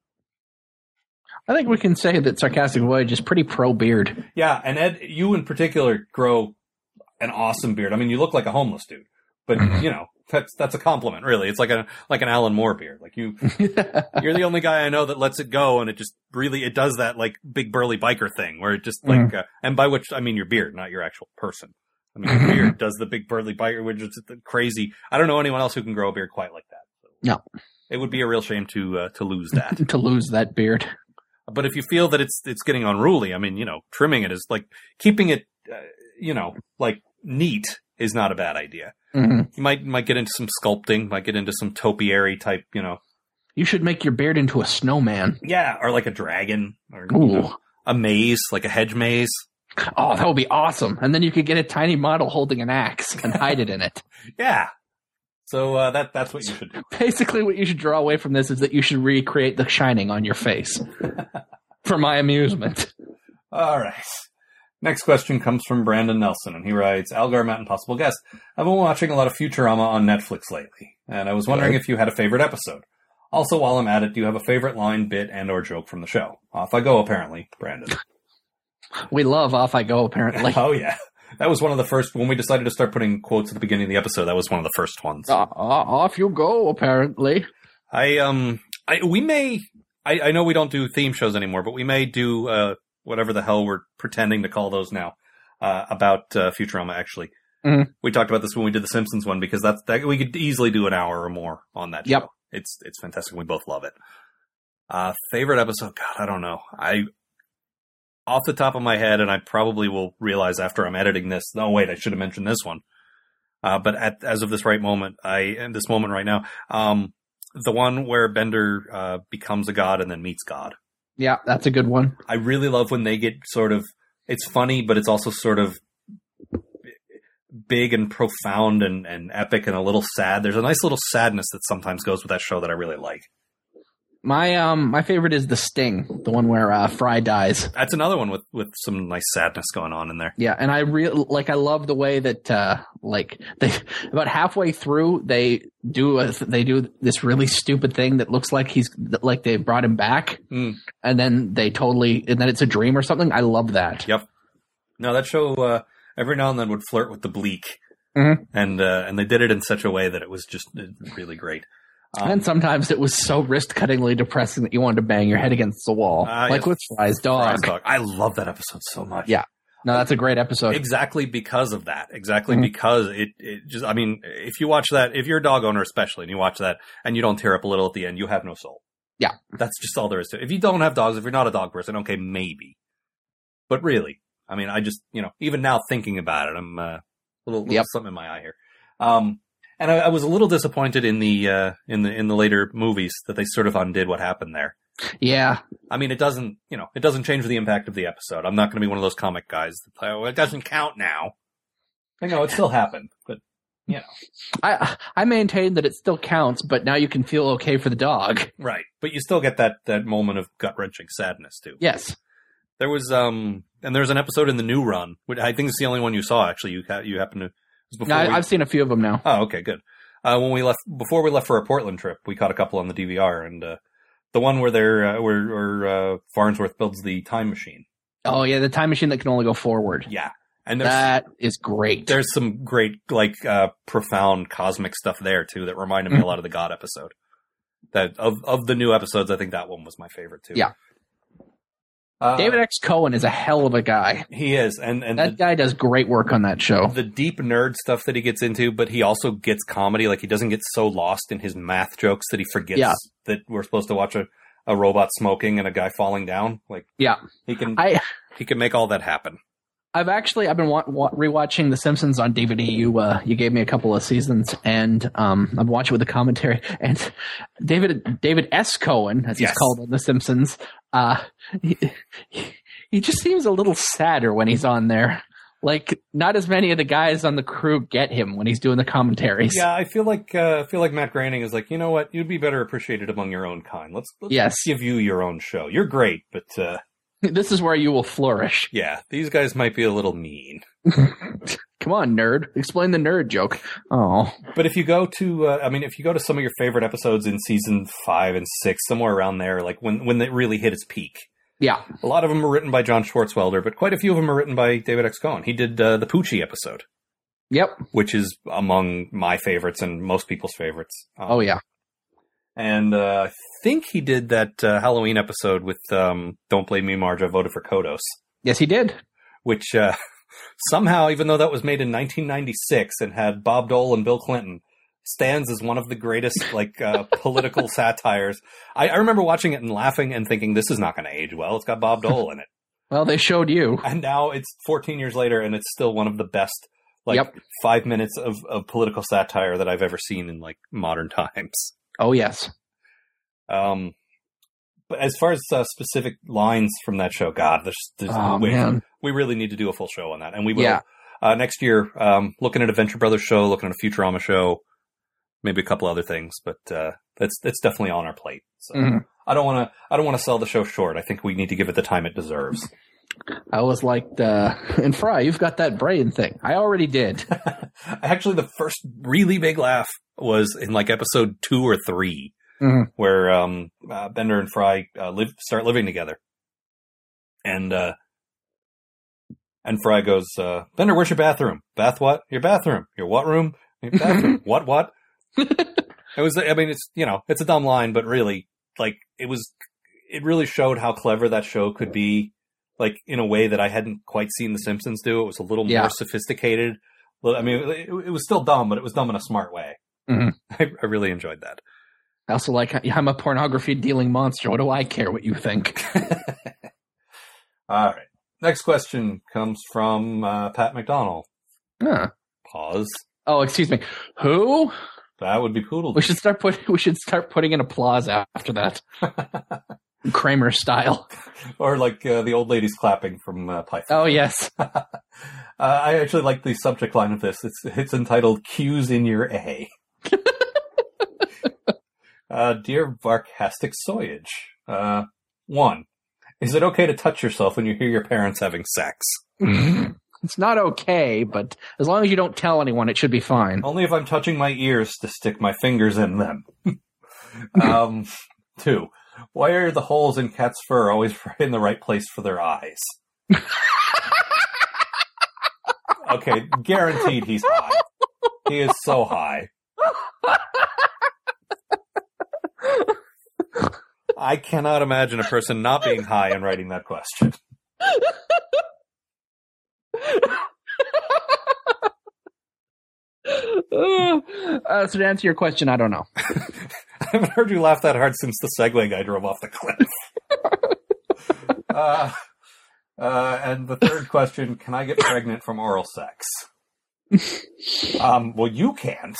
I think we can say that Sarcastic Voyage is pretty pro beard. Yeah, and Ed, you in particular grow an awesome beard. I mean, you look like a homeless dude, but you know that's that's a compliment, really. It's like a like an Alan Moore beard. Like you, you're the only guy I know that lets it go, and it just really it does that like big burly biker thing where it just like, Mhm. uh, and by which I mean your beard, not your actual person. I mean your beard does the big burly biker, which is crazy. I don't know anyone else who can grow a beard quite like that. So No. it would be a real shame to uh, to lose that. To lose that beard. But if you feel that it's it's getting unruly, I mean, you know, trimming it is like keeping it, uh, you know, like neat is not a bad idea. hmm You might might get into some sculpting, might get into some topiary type, you know, You should make your beard into a snowman. yeah, or like a dragon, or you Ooh. know, a maze, like a hedge maze. Oh, that would be awesome. And then you could get a tiny model holding an axe and hide it in it. Yeah. So uh, that that's what you should do. Basically, what you should draw away from this is that you should recreate The Shining on your face. For my amusement. All right. Next question comes from Brandon Nelson, and he writes, "Algar, Matt, and possible guest. I've been watching a lot of Futurama on Netflix lately, and I was wondering Good. if you had a favorite episode. Also, while I'm at it, do you have a favorite line, bit, and or joke from the show? Off I go, apparently, Brandon." We love Off I Go, apparently. Oh, yeah. That was one of the first, when we decided to start putting quotes at the beginning of the episode, that was one of the first ones. Uh, uh, off you go, apparently. I, um, I, we may, I, I know we don't do theme shows anymore, but we may do, uh, whatever the hell we're pretending to call those now, uh, about, uh, Futurama, actually. Mhm. We talked about this when we did the Simpsons one, because that's, that, we could easily do an hour or more on that show. Yep. It's, it's fantastic. We both love it. Uh, favorite episode? God, I don't know. I, off the top of my head, and I probably will realize after I'm editing this, no, wait, I should have mentioned this one. Uh, but at, as of this right moment, I, in this moment right now, um, the one where Bender, uh, becomes a god and then meets God. Yeah, that's a good one. I really love when they get sort of, it's funny, but it's also sort of big and profound and, and epic and a little sad. There's a nice little sadness that sometimes goes with that show that I really like. My um, my favorite is The Sting, the one where uh, Fry dies. That's another one with, with some nice sadness going on in there. Yeah, and I real like I love the way that uh, like they about halfway through they do a, they do this really stupid thing that looks like he's like they brought him back, Mm. and then they totally and then it's a dream or something. I love that. Yep. No, that show, uh, every now and then would flirt with the bleak. Mhm. And uh, and they did it in such a way that it was just uh, really great. Um, and sometimes it was so wrist-cuttingly depressing that you wanted to bang your head against the wall, uh, like yes, with Fry's dog. Fry's dog. I love that episode so much. Yeah. No, that's a great episode. Exactly because of that. Exactly Mhm. because it, it just, I mean, if you watch that, if you're a dog owner especially, and you watch that and you don't tear up a little at the end, you have no soul. Yeah. That's just all there is to it. If you don't have dogs, if you're not a dog person, okay, maybe. But really, I mean, I just, you know, even now thinking about it, I'm uh, a little, little Yep. something in my eye here. Um, and I, I was a little disappointed in the, uh, in the, in the later movies that they sort of undid what happened there. Yeah. I mean, it doesn't, you know, it doesn't change the impact of the episode. I'm not going to be one of those comic guys that play, oh, it doesn't count now. I know it still happened, but, you know. I I maintain that it still counts, but now you can feel okay for the dog. Right. But you still get that, that moment of gut-wrenching sadness, too. Yes. There was, um, and there's an episode in the new run, which I think it's the only one you saw, actually. You ha- you happen to, it was before I, we- I've seen a few of them now. Oh, okay, good. Uh, when we left, before we left for our Portland trip, we caught a couple on the D V R, and, uh, the one where they're, uh, where, where, uh, Farnsworth builds the time machine. Oh, yeah, the time machine that can only go forward. Yeah. And there's, That is great. there's some great, like, uh, profound cosmic stuff there, too, that reminded me a lot of the God episode. That, of, of the new episodes, I think that one was my favorite, too. Yeah. Uh, David X. Cohen is a hell of a guy. He is, and, and That the, guy does great work on that show. the deep nerd stuff that he gets into, but he also gets comedy. Like, he doesn't get so lost in his math jokes that he forgets Yeah. that we're supposed to watch a, a robot smoking and a guy falling down. Like, Yeah. he can, I he can make all that happen. I've actually I've been wa- wa- rewatching The Simpsons on D V D. You uh, you gave me a couple of seasons, and um, I'm watching with the commentary. And David David S. Cohen, as Yes. he's called on The Simpsons, uh, he, he just seems a little sadder when he's on there. Like, not as many of the guys on the crew get him when he's doing the commentaries. Yeah, I feel like uh, I feel like Matt Groening is like, you know what, you'd be better appreciated among your own kind. Let's, let's Yes. give you your own show. You're great, but uh, This is where you will flourish. yeah, these guys might be a little mean. Come on, nerd. Explain the nerd joke. Oh. But if you go to, uh, I mean, if you go to some of your favorite episodes in season five and six, somewhere around there, like when when it really hit its peak, Yeah. a lot of them are written by John Schwartzwelder, but quite a few of them are written by David X. Cohen. He did uh, the Poochie episode, Yep. which is among my favorites and most people's favorites. Um, Oh, yeah. And uh, I think he did that uh, Halloween episode with um, Don't Blame Me, Marge, I Voted for Kodos, Yes, he did. which uh, somehow, even though that was made in nineteen ninety-six and had Bob Dole and Bill Clinton, stands as one of the greatest like uh, political satires. I, I remember watching it and laughing and thinking, this is not going to age well. It's got Bob Dole in it. Well, they showed you. And now it's fourteen years later, and it's still one of the best, like, Yep. five minutes of, of political satire that I've ever seen in, like, modern times. Oh, yes. Um, but as far as uh, specific lines from that show, God, there's, there's Oh, we, man. we really need to do a full show on that. And we will. Yeah. Uh, next year, um, looking at a Venture Brothers show, looking at a Futurama show, maybe a couple other things, but uh, that's that's definitely on our plate. So Mhm. I don't want to I don't want to sell the show short. I think we need to give it the time it deserves. I was like, uh, and Fry, you've got that brain thing. I already did. Actually, the first really big laugh was in like episode two or three, Mhm. where um, uh, Bender and Fry uh, live start living together, and uh, and Fry goes, uh, "Bender, where's your bathroom? Bath what? Your bathroom? Your what room? Your bathroom? what what?" It was. I mean, it's you know, it's a dumb line, but really, like, it was. It really showed how clever that show could be. Like, in a way that I hadn't quite seen The Simpsons do. It was a little Yeah. more sophisticated. Well, I mean, it, it was still dumb, but it was dumb in a smart way. Mhm. I, I really enjoyed that. I also like, I'm a pornography dealing monster. What do I care what you think? All right. Next question comes from uh, Pat McDonald. Huh. Pause. Oh, excuse me. Who? That would be Poodle. We should start put. We should start putting in applause after that. Kramer style. Or like uh, the old ladies clapping from uh, Python. Oh yes. uh, I actually like the subject line of this. It's it's entitled "Cues in Your A." uh, Dear Varkastic Soyage, uh, one, is it okay to touch yourself when you hear your parents having sex? It's not okay, but as long as you don't tell anyone, it should be fine. Only if I'm touching my ears to stick my fingers in them. um, two, why are the holes in cats' fur always in the right place for their eyes? Okay, guaranteed he's high. He is so high. I cannot imagine a person not being high and writing that question. uh, so to answer your question, I don't know. I haven't heard you laugh that hard since the Segway guy drove off the cliff. uh, uh, and the third question, can I get pregnant from oral sex? um, well, you can't.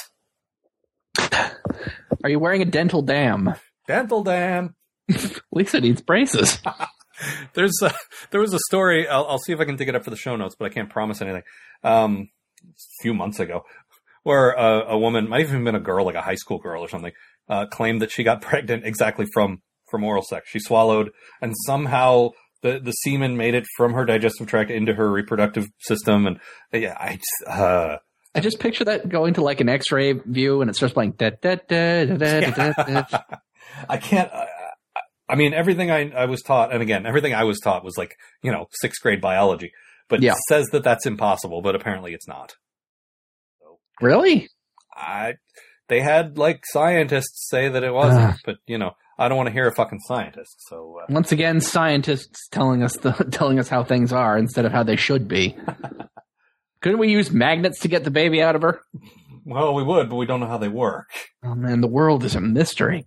Are you wearing a dental dam? Dental dam. Lisa needs braces. There's a, there was a story, I'll, I'll see if I can dig it up for the show notes, but I can't promise anything, um, a few months ago, where a, a woman, might have even been a girl, like a high school girl or something, uh, claimed that she got pregnant exactly from, from oral sex. She swallowed, and somehow the, the semen made it from her digestive tract into her reproductive system, and yeah, I just, uh... I just picture that going to like an X-ray view, and it starts playing da da da da da da da. I can't... Uh, I mean, everything I, I was taught, and again, everything I was taught was like, you know, sixth grade biology, but yeah. It says that that's impossible, but apparently it's not. So, really? I, they had, like, scientists say that it wasn't, uh, but, you know, I don't want to hear a fucking scientist, so... Uh, once again, scientists telling us the, telling us how things are instead of how they should be. Couldn't we use magnets to get the baby out of her? Well, we would, but we don't know how they work. Oh, man, the world is a mystery.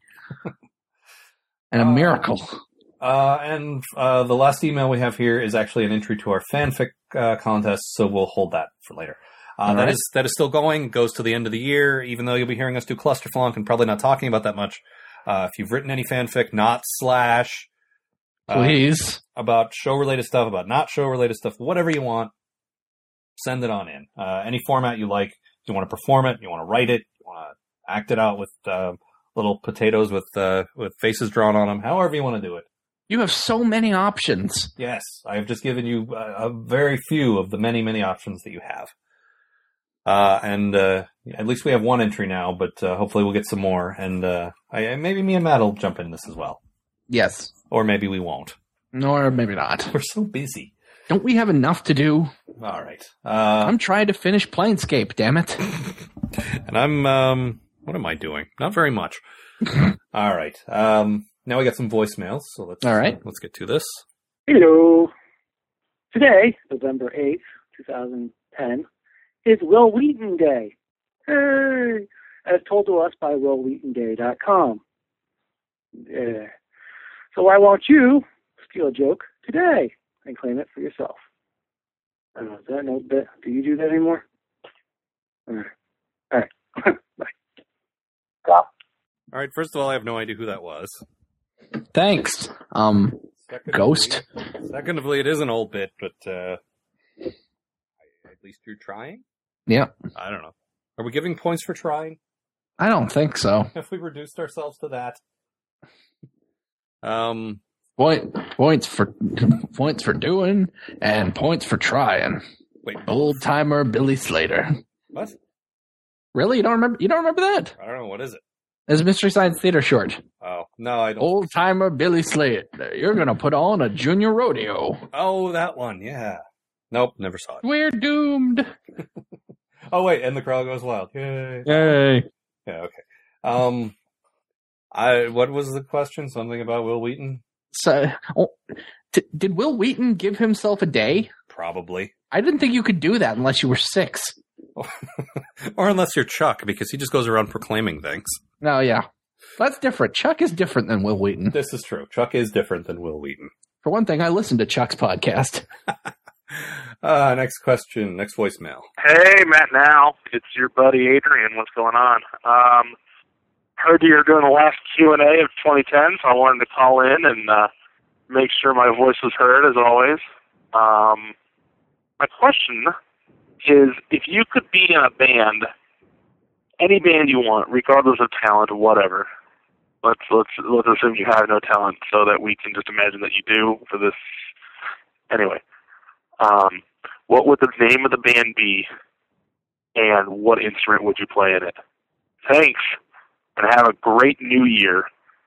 And a uh, miracle. Uh, and uh, the last email we have here is actually an entry to our fanfic uh, contest, so we'll hold that for later. Uh, that right. is that is still going, goes to the end of the year, even though you'll be hearing us do Clusterflunk and probably not talking about that much. Uh, if you've written any fanfic, not slash... Uh, Please. About show-related stuff, about not show-related stuff, whatever you want, send it on in. Uh, any format you like. You want to perform it, you want to write it, you want to act it out with... Uh, little potatoes with uh, with faces drawn on them, however you want to do it. You have so many options. Yes, I have just given you a, a very few of the many, many options that you have. Uh, and uh, at least we have one entry now, but uh, hopefully we'll get some more. And uh, I, maybe me and Matt will jump in this as well. Yes. Or maybe we won't. Or maybe not. We're so busy. Don't we have enough to do? All right. Uh, I'm trying to finish Planescape, damn it. And I'm... Um, What am I doing? Not very much. All right. Um, now we got some voicemails, so let's All right. let's get to this. Hello. Today, November eighth, twenty ten, is Will Wheaton Day. Hey! As told to us by will wheaton day dot com. Yeah. So why won't you steal a joke today and claim it for yourself? I don't know. Is that no bit? Do you do that anymore? All right. All right. Bye. All right, first of all, I have no idea who that was. Thanks. Um, secondly, Ghost? Secondly, it is an old bit, but uh, at least you're trying? Yeah. I don't know. Are we giving points for trying? I don't think so. Have we reduced ourselves to that? Um, Point, points for points for doing and points for trying. Wait, old timer Billy Slater. What? Really? You don't remember? You don't remember that? I don't know. What is it? It's a Mystery Science Theater short. Oh no, I don't. Old timer Billy Slater. You're gonna put on a junior rodeo. Oh, that one. Yeah. Nope, never saw it. We're doomed. Oh wait, and the crowd goes wild. Yay! Yay! Yeah. Okay. Um, I what was the question? Something about Will Wheaton? So, oh, t- did Will Wheaton give himself a day? Probably. I didn't think you could do that unless you were six. Or unless you're Chuck, because he just goes around proclaiming things. No, yeah. That's different. Chuck is different than Will Wheaton. This is true. Chuck is different than Will Wheaton. For one thing, I listened to Chuck's podcast. uh, next question. Next voicemail. Hey, Matt Now. It's your buddy Adrian. What's going on? Um, heard you were doing the last Q and A of twenty ten, so I wanted to call in and uh, make sure my voice was heard, as always. Um, my question is, if you could be in a band, any band you want, regardless of talent or whatever, let's let's let's assume you have no talent, so that we can just imagine that you do for this. Anyway, um, what would the name of the band be, and what instrument would you play in it? Thanks, and have a great new year.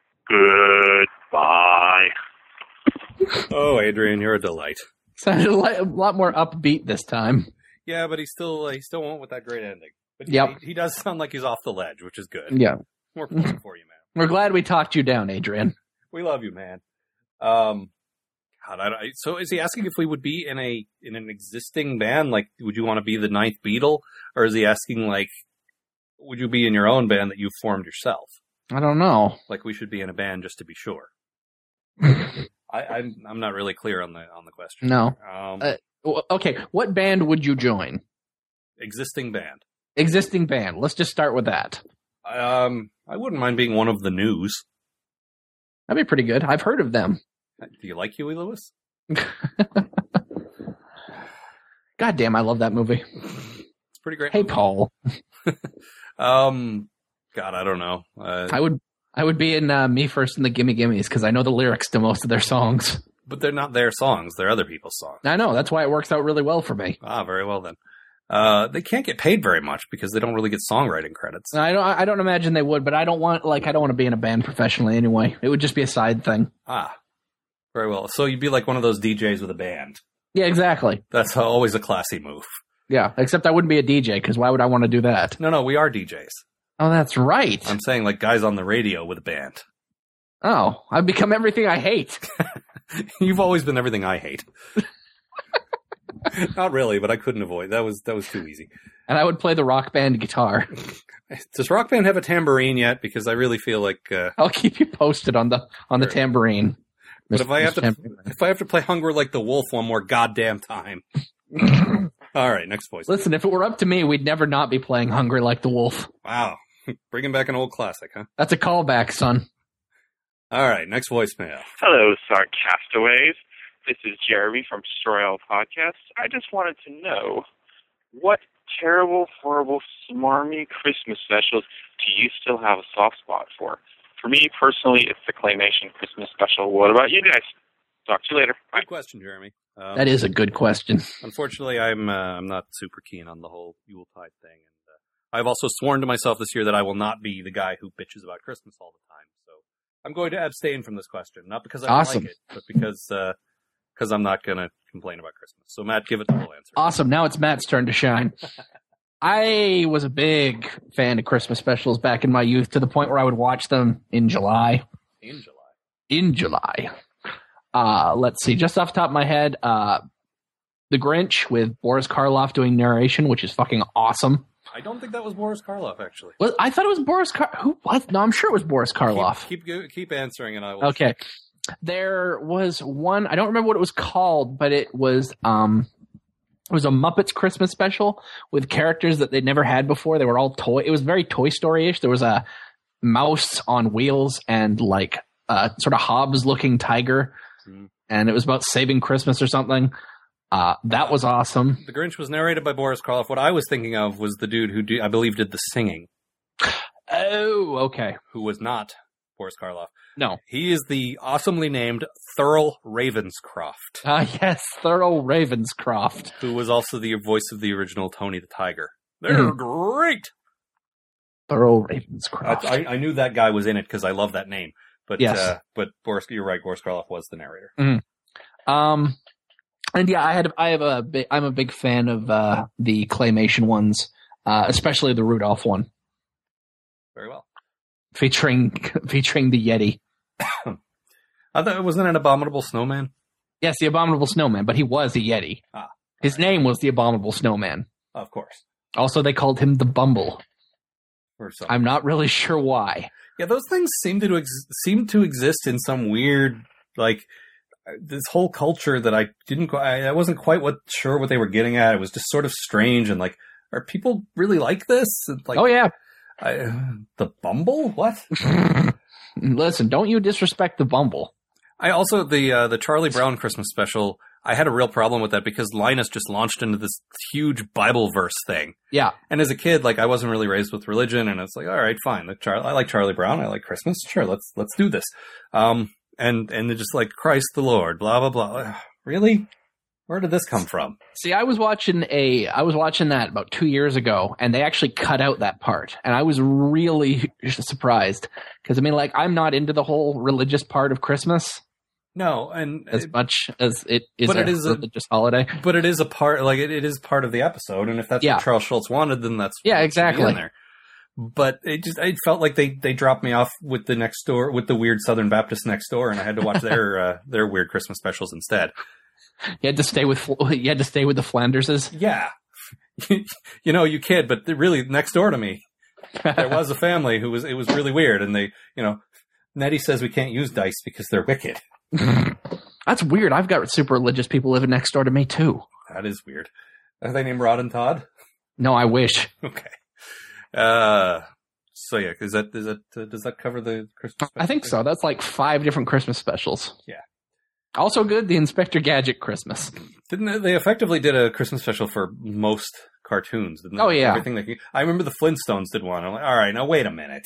Goodbye. Oh, Adrian, you're a delight. Sounded a lot more upbeat this time. Yeah, but he still uh, he still went with that great ending. But Yep. he, he does sound like he's off the ledge, which is good. Yeah. More pulling for you, man. We're glad we talked you down, Adrian. We love you, man. Um, God, I, I, so is he asking if we would be in a in an existing band? Like, would you want to be the ninth Beatle, or is he asking like, would you be in your own band that you formed yourself? I don't know. Like, we should be in a band just to be sure. I, I'm I'm not really clear on the on the question. No. Um, Uh, w- okay, what band would you join? existing band. Existing band. Let's just start with that. Um, I wouldn't mind being one of the News. That'd be pretty good. I've heard of them. Do you like Huey Lewis? God damn, I love that movie. It's pretty great. Hey, movie. Paul. Um, God, I don't know. Uh, I would I would be in uh, Me First and the Gimme Gimmes because I know the lyrics to most of their songs. but they're not their songs; they're other people's songs. I know. That's why it works out really well for me. Ah, very well then. Uh, they can't get paid very much because they don't really get songwriting credits. I don't I don't imagine they would, but I don't want like I don't want to be in a band professionally anyway. It would just be a side thing. Ah, very well. So you'd be like one of those D Js with a band. Yeah, exactly. That's always a classy move. Yeah, except I wouldn't be a D J because why would I want to do that? No, no, we are D Js. Oh, that's right. I'm saying like guys on the radio with a band. Oh, I've become everything I hate. You've always been everything I hate. Not really, but I couldn't avoid. That was that was too easy. And I would play the Rock Band guitar. Does Rock Band have a tambourine yet? Because I really feel like. Uh, I'll keep you posted on the on the Sure. tambourine. but if I have to, Tambourine. if I have to play "Hunger Like the Wolf" one more goddamn time. All right, next voice. Listen, if it were up to me, we'd never not be playing Hungry Like the Wolf. Wow, bringing back an old classic, huh? That's a callback, son. All right, next voicemail. Hello, Sarcastaways. This is Jeremy from Destroy All Podcasts. I just wanted to know, what terrible, horrible, smarmy Christmas specials do you still have a soft spot for? For me, personally, it's the Claymation Christmas special. What about you guys? Talk to you later. Bye. Good question, Jeremy. Um, That is a good question. Unfortunately, I'm uh, I'm not super keen on the whole Yuletide thing, and uh, I've also sworn to myself this year that I will not be the guy who bitches about Christmas all the time. So I'm going to abstain from this question, not because I don't Awesome. like it, but because uh, because I'm not going to complain about Christmas. So Matt, give it the full answer. Awesome. Now it's Matt's turn to shine. I was a big fan of Christmas specials back in my youth to the point where I would watch them in July. In July. In July. Uh, let's see. Just off the top of my head, uh, The Grinch with Boris Karloff doing narration, which is fucking awesome. I don't think that was Boris Karloff, actually. Well, I thought it was Boris Kar. Who was? No, I'm sure it was Boris Karloff. Keep keep, keep answering, and I will. Okay. There was one, I don't remember what it was called, but it was um it was a Muppets Christmas special with characters that they'd never had before. They were all toy. It was very Toy Story-ish. There was a mouse on wheels and like a sort of Hobbs-looking tiger, Mm. and it was about saving Christmas or something. Uh, that was awesome. The Grinch was narrated by Boris Karloff. What I was thinking of was the dude who do, I believe did the singing, Oh, okay. who was not Boris Karloff. No. He is the awesomely named Thurl Ravenscroft, Ah, yes, Thurl Ravenscroft. who was also the voice of the original Tony the Tiger. They're great. Thurl Ravenscroft. I, I, I knew that guy was in it because I love that name. But Yes. uh, but Boris, you're right. Boris Karloff was the narrator. Um, and yeah, I had, I have a big, I'm a big fan of, uh, the claymation ones, uh, especially the Rudolph one Very well. featuring, featuring the Yeti. I thought it wasn't an abominable snowman. Yes, the Abominable Snowman, but he was a Yeti. Ah, His name was the Abominable Snowman. of course. Also, they called him the Bumble. Or so. I'm not really sure why. Yeah, those things seem to ex- seem to exist in some weird, like, uh, this whole culture that I didn't, qu- I, I wasn't quite what sure what they were getting at. It was just sort of strange and like, are people really like this? And, like, Oh, yeah. I, the Bumble? What? Listen, don't you disrespect the Bumble. I also the uh, the Charlie Brown Christmas special. I had a real problem with that because Linus just launched into this huge Bible verse thing. Yeah. And as a kid, like I wasn't really raised with religion, and it's like, all right, fine. Like, Char- I like Charlie Brown. I like Christmas. Sure, let's let's do this. Um, and and they're just like Christ the Lord, blah blah blah. Really? Where did this come from? See, I was watching a, I was watching that about two years ago, and they actually cut out that part, and I was really surprised because I mean, like, I'm not into the whole religious part of Christmas. No, and as it, much as it is but a it is a- religious holiday. but it is a part, like it, it is part of the episode, and if that's Yeah. what Charles Schultz wanted, then that's Yeah, what should be exactly. in there. But it just, it felt like they, they dropped me off with the next door, with the weird Southern Baptist next door, and I had to watch their uh, their weird Christmas specials instead. You had to stay with you had to stay with the Flanderses. Yeah, you know, you kid, but they're really next door to me, there was a family who was, it was really weird, and they, you know, Nettie says we can't use dice because they're wicked. That's weird. I've got super religious people living next door to me too. That is weird. Are they named Rod and Todd? No, I wish. Okay. Uh, so yeah, is that is that uh, does that cover the Christmas? I think so. That's like five different Christmas specials. Yeah. Also good, the Inspector Gadget Christmas. Didn't they, they effectively did a Christmas special for most cartoons? Didn't they? Oh, yeah. Everything they, I remember the Flintstones did one. I'm like, all right, now wait a minute.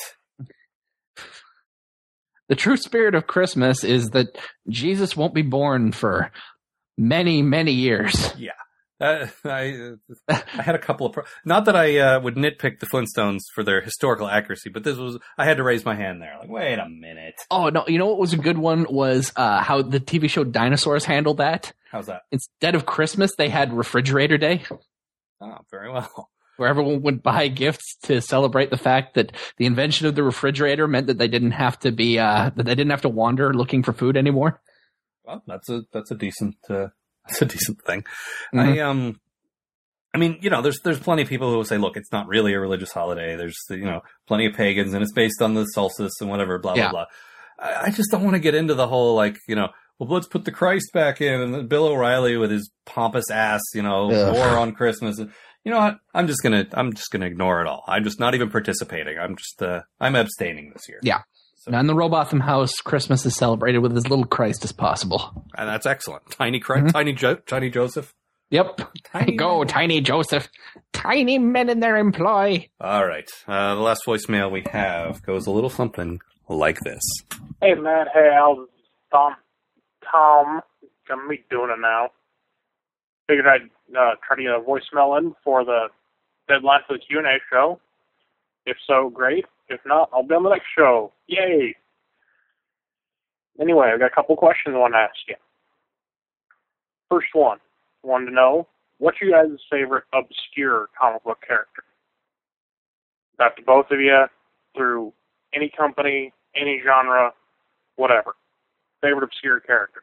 The true spirit of Christmas is that Jesus won't be born for many, many years. Yeah. Uh, I uh, I had a couple of pro- not that I uh, would nitpick the Flintstones for their historical accuracy, but this was I had to raise my hand there. Like, wait a minute, Oh, no. You know what was a good one was uh, how the T V show Dinosaurs handled that. how's that? Instead of Christmas, they had Refrigerator Day, Oh, very well. where everyone would buy gifts to celebrate the fact that the invention of the refrigerator meant that they didn't have to be uh, that they didn't have to wander looking for food anymore. Well, that's a that's a decent uh, that's a decent thing. Mhm. I um, I mean, you know, there's there's plenty of people who will say, look, it's not really a religious holiday. There's you know plenty of pagans, and it's based on the solstice and whatever, blah Yeah. blah blah. I, I just don't want to get into the whole like you know, well, let's put the Christ back in, and then Bill O'Reilly with his pompous ass, you know, Ugh. war on Christmas. You know what? I'm just gonna I'm just gonna ignore it all. I'm just not even participating. I'm just uh, I'm abstaining this year. Yeah. So, Now in the Robotham house, Christmas is celebrated with as little Christ as possible. and that's excellent. Tiny Christ, Mhm. tiny jo- tiny Joseph. Yep. Tiny Go, men. Tiny Joseph. Tiny men in their employ. All right. Uh, the last voicemail we have goes a little something like this. Hey, Matt. Hey, Al. This is Tom. Tom. Got me doing it now. Figured I'd uh, try to get a voicemail in for the deadline for the Q and A show. If so, great. If not, I'll be on the next show. Yay! Anyway, I've got a couple questions I want to ask you. First one, wanted to know, what's your guys' favorite obscure comic book character? Back to both of you, through any company, any genre, whatever. Favorite obscure character.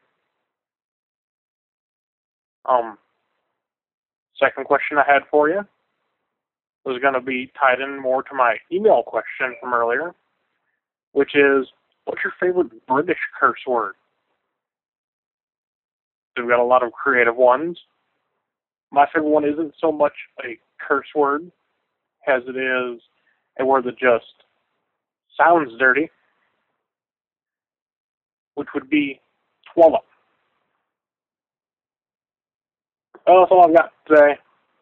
Um, second question I had for you was going to be tied in more to my email question from earlier, which is, what's your favorite British curse word? We've got a lot of creative ones. My favorite one isn't so much a curse word as it is a word that just sounds dirty, which would be twallop. Oh, that's all I've got today.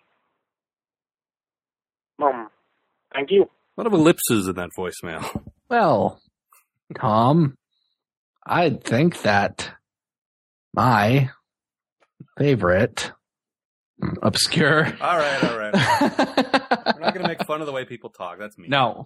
Um, thank you. A lot of ellipses in that voicemail. Well, Tom, I think that my favorite obscure. All right, all right. We're not going to make fun of the way people talk. That's me. No.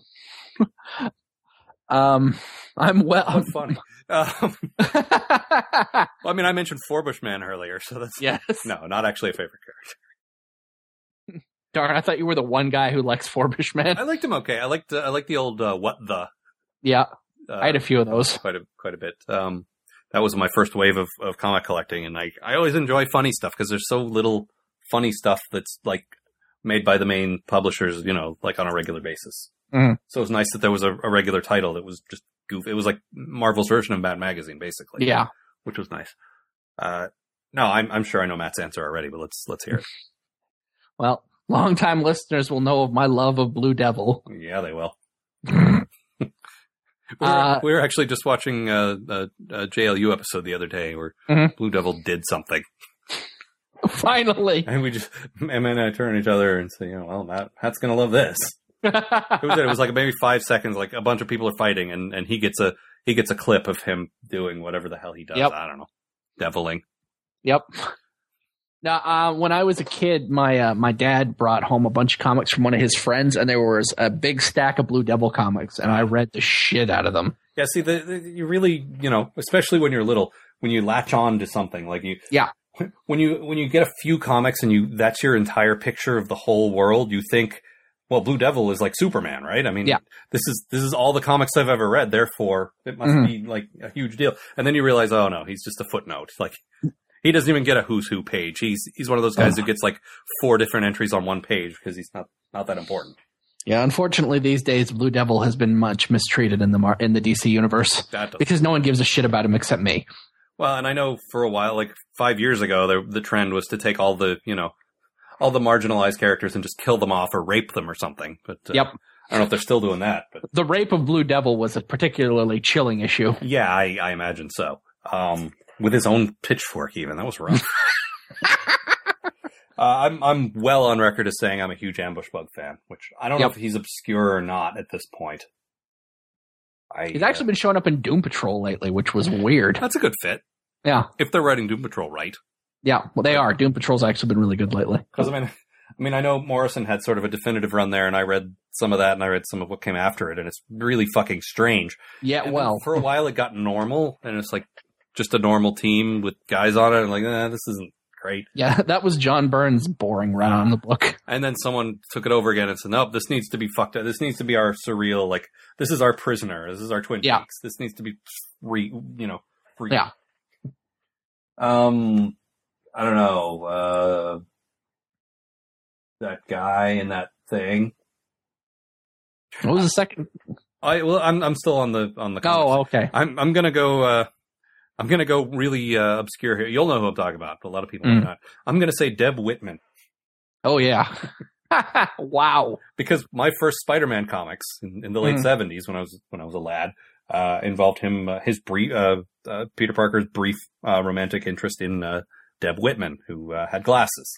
um, I'm well. That's funny. Um, well, I mean, I mentioned Forbush Man earlier, so that's Yes. no, not actually a favorite character. Darn, I thought you were the one guy who likes Forbush Man. I liked him okay. I liked uh, I liked the old uh, what the. Yeah, Uh, I had a few of those. quite a quite a bit. Um, that was my first wave of, of comic collecting, and I I always enjoy funny stuff because there's so little funny stuff that's like made by the main publishers, you know, like on a regular basis. Mhm. So it was nice that there was a, a regular title that was just goof. It was like Marvel's version of Bat Magazine, basically. Yeah. which was nice. Uh, no, I'm I'm sure I know Matt's answer already, but let's let's hear it. Well, longtime listeners will know of my love of Blue Devil. Yeah, they will. we, were, Uh, we were actually just watching a, a, a J L U episode the other day where Mhm. Blue Devil did something. Finally. And we just, Emma and I turn at each other and say, you know, well, Matt, Matt's going to love this. It was, it was like maybe five seconds, like a bunch of people are fighting and, and he gets a, he gets a clip of him doing whatever the hell he does. Yep. I don't know. Deviling. Yep. Now, uh, when I was a kid, my uh, my dad brought home a bunch of comics from one of his friends, and there was a big stack of Blue Devil comics, and I read the shit out of them. Yeah, see, the, the, you really, you know, especially when you're little, when you latch on to something, like you... Yeah. When you when you get a few comics and you that's your entire picture of the whole world, you think, well, Blue Devil is like Superman, right? I mean, yeah. this is this is all the comics I've ever read, therefore it must mm-hmm. be like a huge deal. And then you realize, oh no, he's just a footnote. Like he doesn't even get a who's who page. He's he's one of those guys who gets like four different entries on one page because he's not not that important. Yeah, unfortunately, these days Blue Devil has been much mistreated in the Mar- in the D C universe because no one gives a shit about him except me. Well, and I know for a while, like five years ago, the, the trend was to take all the, you know, all the marginalized characters and just kill them off or rape them or something. But uh, yep. I don't know if they're still doing that. But the rape of Blue Devil was a particularly chilling issue. Yeah, I, I imagine so. Um, with his own pitchfork, even that was rough. uh, I'm I'm well on record as saying I'm a huge Ambush Bug fan, which I don't yep. know if he's obscure or not at this point. I, He's actually uh, been showing up in Doom Patrol lately, which was weird. That's a good fit. Yeah. If they're writing Doom Patrol right. Yeah, well, they are. Doom Patrol's actually been really good lately. Because, I mean, I mean, I know Morrison had sort of a definitive run there, and I read some of that, and I read some of what came after it, and it's really fucking strange. Yeah, and well. For a while, it got normal, and it's like just a normal team with guys on it, and like, eh, this isn't great. Yeah, that was John Byrne's boring run on the book. And then someone took it over again and said, nope, this needs to be fucked up. This needs to be our surreal, like, this is our Prisoner. This is our Twin yeah. Peaks. This needs to be free, you know, free. Yeah. Um, I don't know, uh, that guy in that thing. What was the second? I, well, I'm, I'm still on the, on the, comics. Oh, okay. I'm, I'm gonna go, uh, I'm going to go really uh, obscure here. You'll know who I'm talking about, but a lot of people mm. may not. I'm going to say Deb Whitman. Oh, yeah. Wow. Because my first Spider-Man comics in, in the late mm. seventies, when I was when I was a lad, uh, involved him, uh, his brief, uh, uh, Peter Parker's brief uh, romantic interest in uh, Deb Whitman, who uh, had glasses.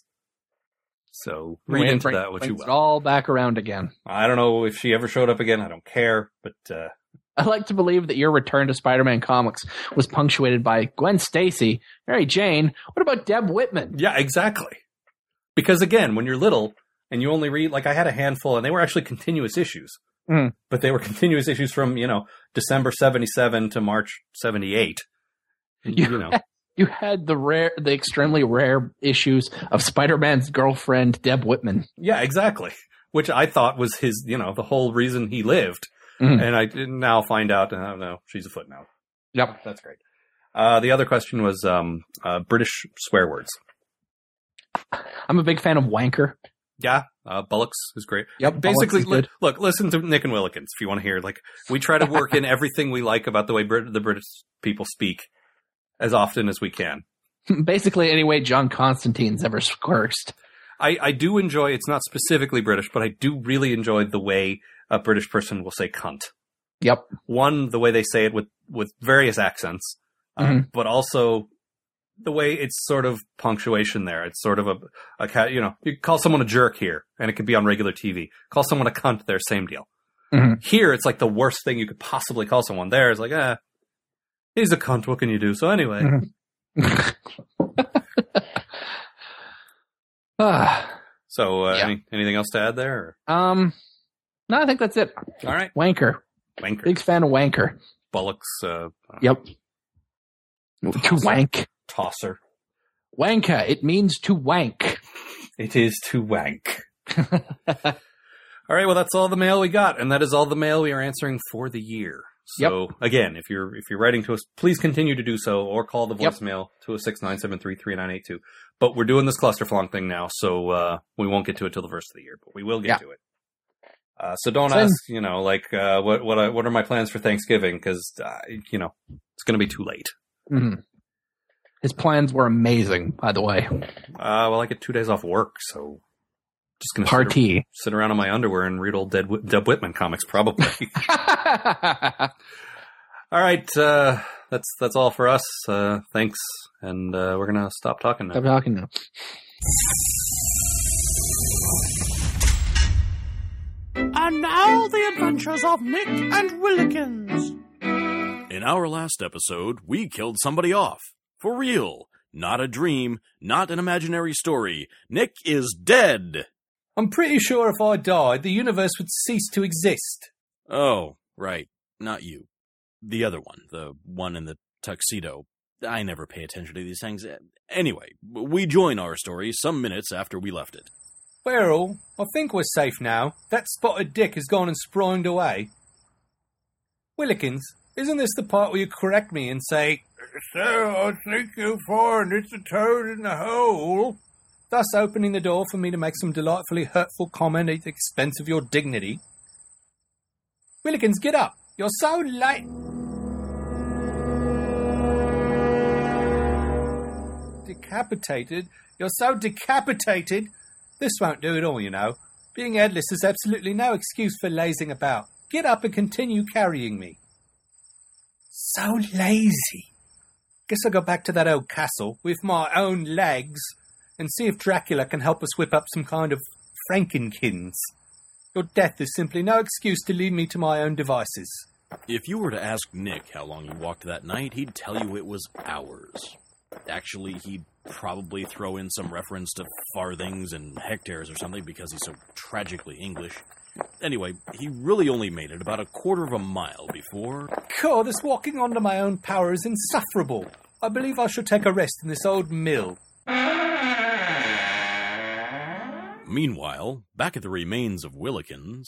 So read bring, into bring, that what you will. It all back around again. I don't know if she ever showed up again. I don't care, but... Uh, I like to believe that your return to Spider-Man comics was punctuated by Gwen Stacy, Mary Jane. What about Deb Whitman? Yeah, exactly. Because again, when you're little and you only read, like I had a handful, and they were actually continuous issues, mm. but they were continuous issues from, you know, December seventy-seven to March seventy-eight. You, you know, had, you had the rare, the extremely rare issues of Spider-Man's girlfriend, Deb Whitman. Yeah, exactly. Which I thought was his, you know, the whole reason he lived. Mm. And I now find out, oh no, she's a footnote. Yep. That's great. Uh, the other question was um, uh, British swear words. I'm a big fan of wanker. Yeah, uh, Bullocks is great. Yep, basically, is good. Look, listen to Nick and Willikins if you want to hear. Like, we try to work in everything we like about the way Brit- the British people speak as often as we can. Basically, any way John Constantine's ever cursed. I, I do enjoy, it's not specifically British, but I do really enjoy the way a British person will say cunt. Yep. One, the way they say it with, with various accents, mm-hmm. uh, but also the way it's sort of punctuation there. It's sort of a, a, you know, you call someone a jerk here, and it could be on regular T V. Call someone a cunt there, same deal. Mm-hmm. Here, it's like the worst thing you could possibly call someone. There, it's like, eh, he's a cunt, what can you do? So anyway. Mm-hmm. ah. So, uh, yeah. any, anything else to add there? Or? Um... No, I think that's it. All right. Wanker. Wanker. Big fan of wanker. Bullocks. Uh, yep. Tosser. To wank. Tosser. Wanker. It means to wank. It is to wank. All right. Well, that's all the mail we got, and that is all the mail we are answering for the year. So yep. again, if you're if you're writing to us, please continue to do so, or call the voicemail yep. two oh six, nine seven three, three nine eight two. But we're doing this clusterflong thing now, so uh, we won't get to it till the first of the year, but we will get yeah. to it. Uh, so don't Same. ask, you know, like, uh, what, what, I, what are my plans for Thanksgiving? Cause, uh, you know, it's going to be too late. Mm-hmm. His plans were amazing, by the way. Uh, well, I get two days off work, so just going to Party. Sit, sit around in my underwear and read old Deb, Deb Whitman comics, probably. All right. Uh, that's, that's all for us. Uh, thanks. And, uh, we're going to stop talking now. Stop talking now. And now the adventures of Nick and Willikins. In our last episode, we killed somebody off. For real. Not a dream, not an imaginary story. Nick is dead. I'm pretty sure if I died, the universe would cease to exist. Oh, right. Not you. the other one, the one in the tuxedo. I never pay attention to these things. Anyway, we join our story some minutes after we left it. Well, I think we're safe now. That spotted dick has gone and sprined away. Willikins, isn't this the part where you correct me and say, "So I think you'll find it's a toad in the hole," thus opening the door for me to make some delightfully hurtful comment at the expense of your dignity? Willikins, get up. You're so late. Decapitated? You're so decapitated? This won't do at all, you know. Being headless is absolutely no excuse for lazing about. Get up and continue carrying me. So lazy. Guess I'll go back to that old castle with my own legs and see if Dracula can help us whip up some kind of Frankenkins. Your death is simply no excuse to leave me to my own devices. If you were to ask Nick how long he walked that night, he'd tell you it was hours. Actually, he'd probably throw in some reference to farthings and hectares or something because he's so tragically English. Anyway, he really only made it about a quarter of a mile before... God, this walking onto my own power is insufferable. I believe I should take a rest in this old mill. Meanwhile, back at the remains of Willikins...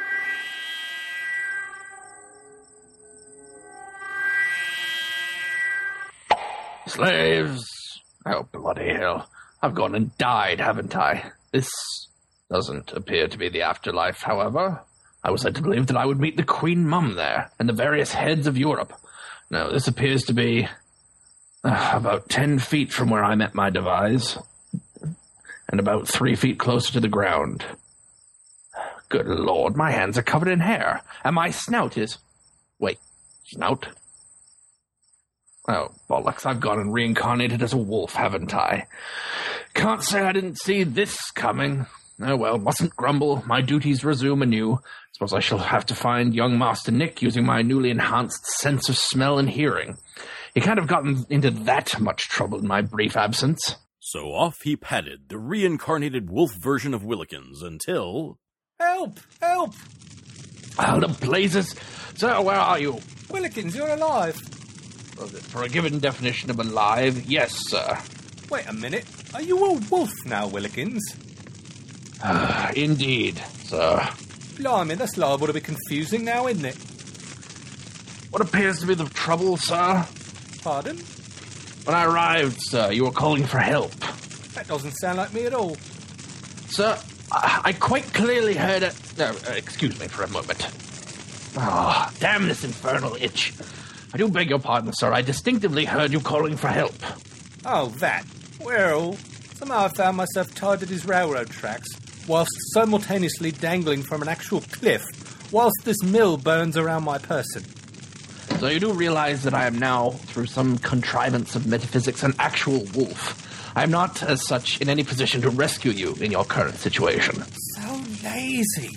Slaves! Oh, bloody hell. I've gone and died, haven't I? This doesn't appear to be the afterlife, however. I was led to believe that I would meet the Queen Mum there, and the various heads of Europe. No, this appears to be uh, about ten feet from where I met my demise, and about three feet closer to the ground. Good Lord, my hands are covered in hair, and my snout is... Wait, snout? Oh, bollocks, I've gone and reincarnated as a wolf, haven't I? Can't say I didn't see this coming. Oh well, mustn't grumble. My duties resume anew. Suppose I shall have to find young Master Nick using my newly enhanced sense of smell and hearing. He can't have gotten into that much trouble in my brief absence. So off he padded, the reincarnated wolf version of Willikins, until... Help! Help! Oh, the blazes! Sir, where are you? Willikins, you're alive. For a given definition of alive, yes, sir. Wait a minute. Are you a wolf now, Willikins? Uh, indeed, sir. Blimey, that's liable to be confusing now, isn't it? What appears to be the trouble, sir? Pardon? When I arrived, sir, you were calling for help. That doesn't sound like me at all. Sir, I, I quite clearly heard it... No, uh, excuse me for a moment. Ah, oh, damn this infernal itch. I do beg your pardon, sir. I distinctively heard you calling for help. Oh, that. Well, somehow I found myself tied to these railroad tracks, whilst simultaneously dangling from an actual cliff, whilst this mill burns around my person. So you do realize that I am now, through some contrivance of metaphysics, an actual wolf. I am not, as such, in any position to rescue you in your current situation. So lazy.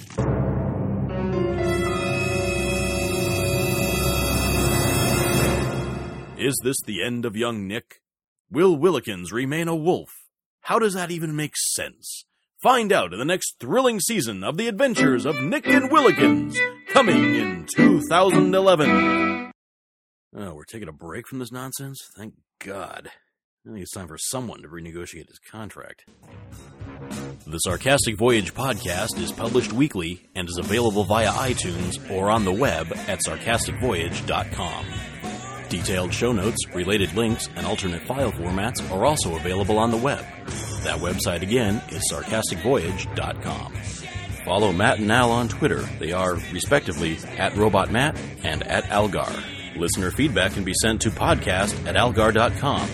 Is this the end of young Nick? Will Willikins remain a wolf? How does that even make sense? Find out in the next thrilling season of The Adventures of Nick and Willikins, coming in two thousand eleven. Oh, we're taking a break from this nonsense? Thank God. I think it's time for someone to renegotiate his contract. The Sarcastic Voyage podcast is published weekly and is available via iTunes or on the web at sarcastic voyage dot com. Detailed show notes, related links, and alternate file formats are also available on the web. That website again is sarcastic voyage dot com. Follow Matt and Al on Twitter. They are, respectively, at RobotMatt and at Algar. Listener feedback can be sent to podcast at algar dot com.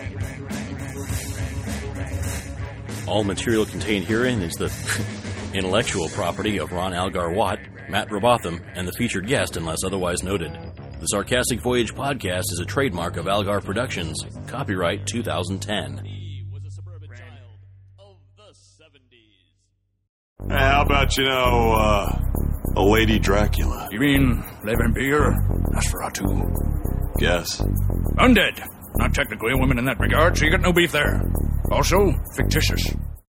All material contained herein is the intellectual property of Ron Algar Watt, Matt Robotham, and the featured guest unless otherwise noted. The Sarcastic Voyage podcast is a trademark of Algar Productions. Copyright two thousand ten. How about, you know, uh, a Lady Dracula? You mean Le Vampire? Nosferatu? Guess. Undead. Not technically a woman in that regard, so you got no beef there. Also, fictitious.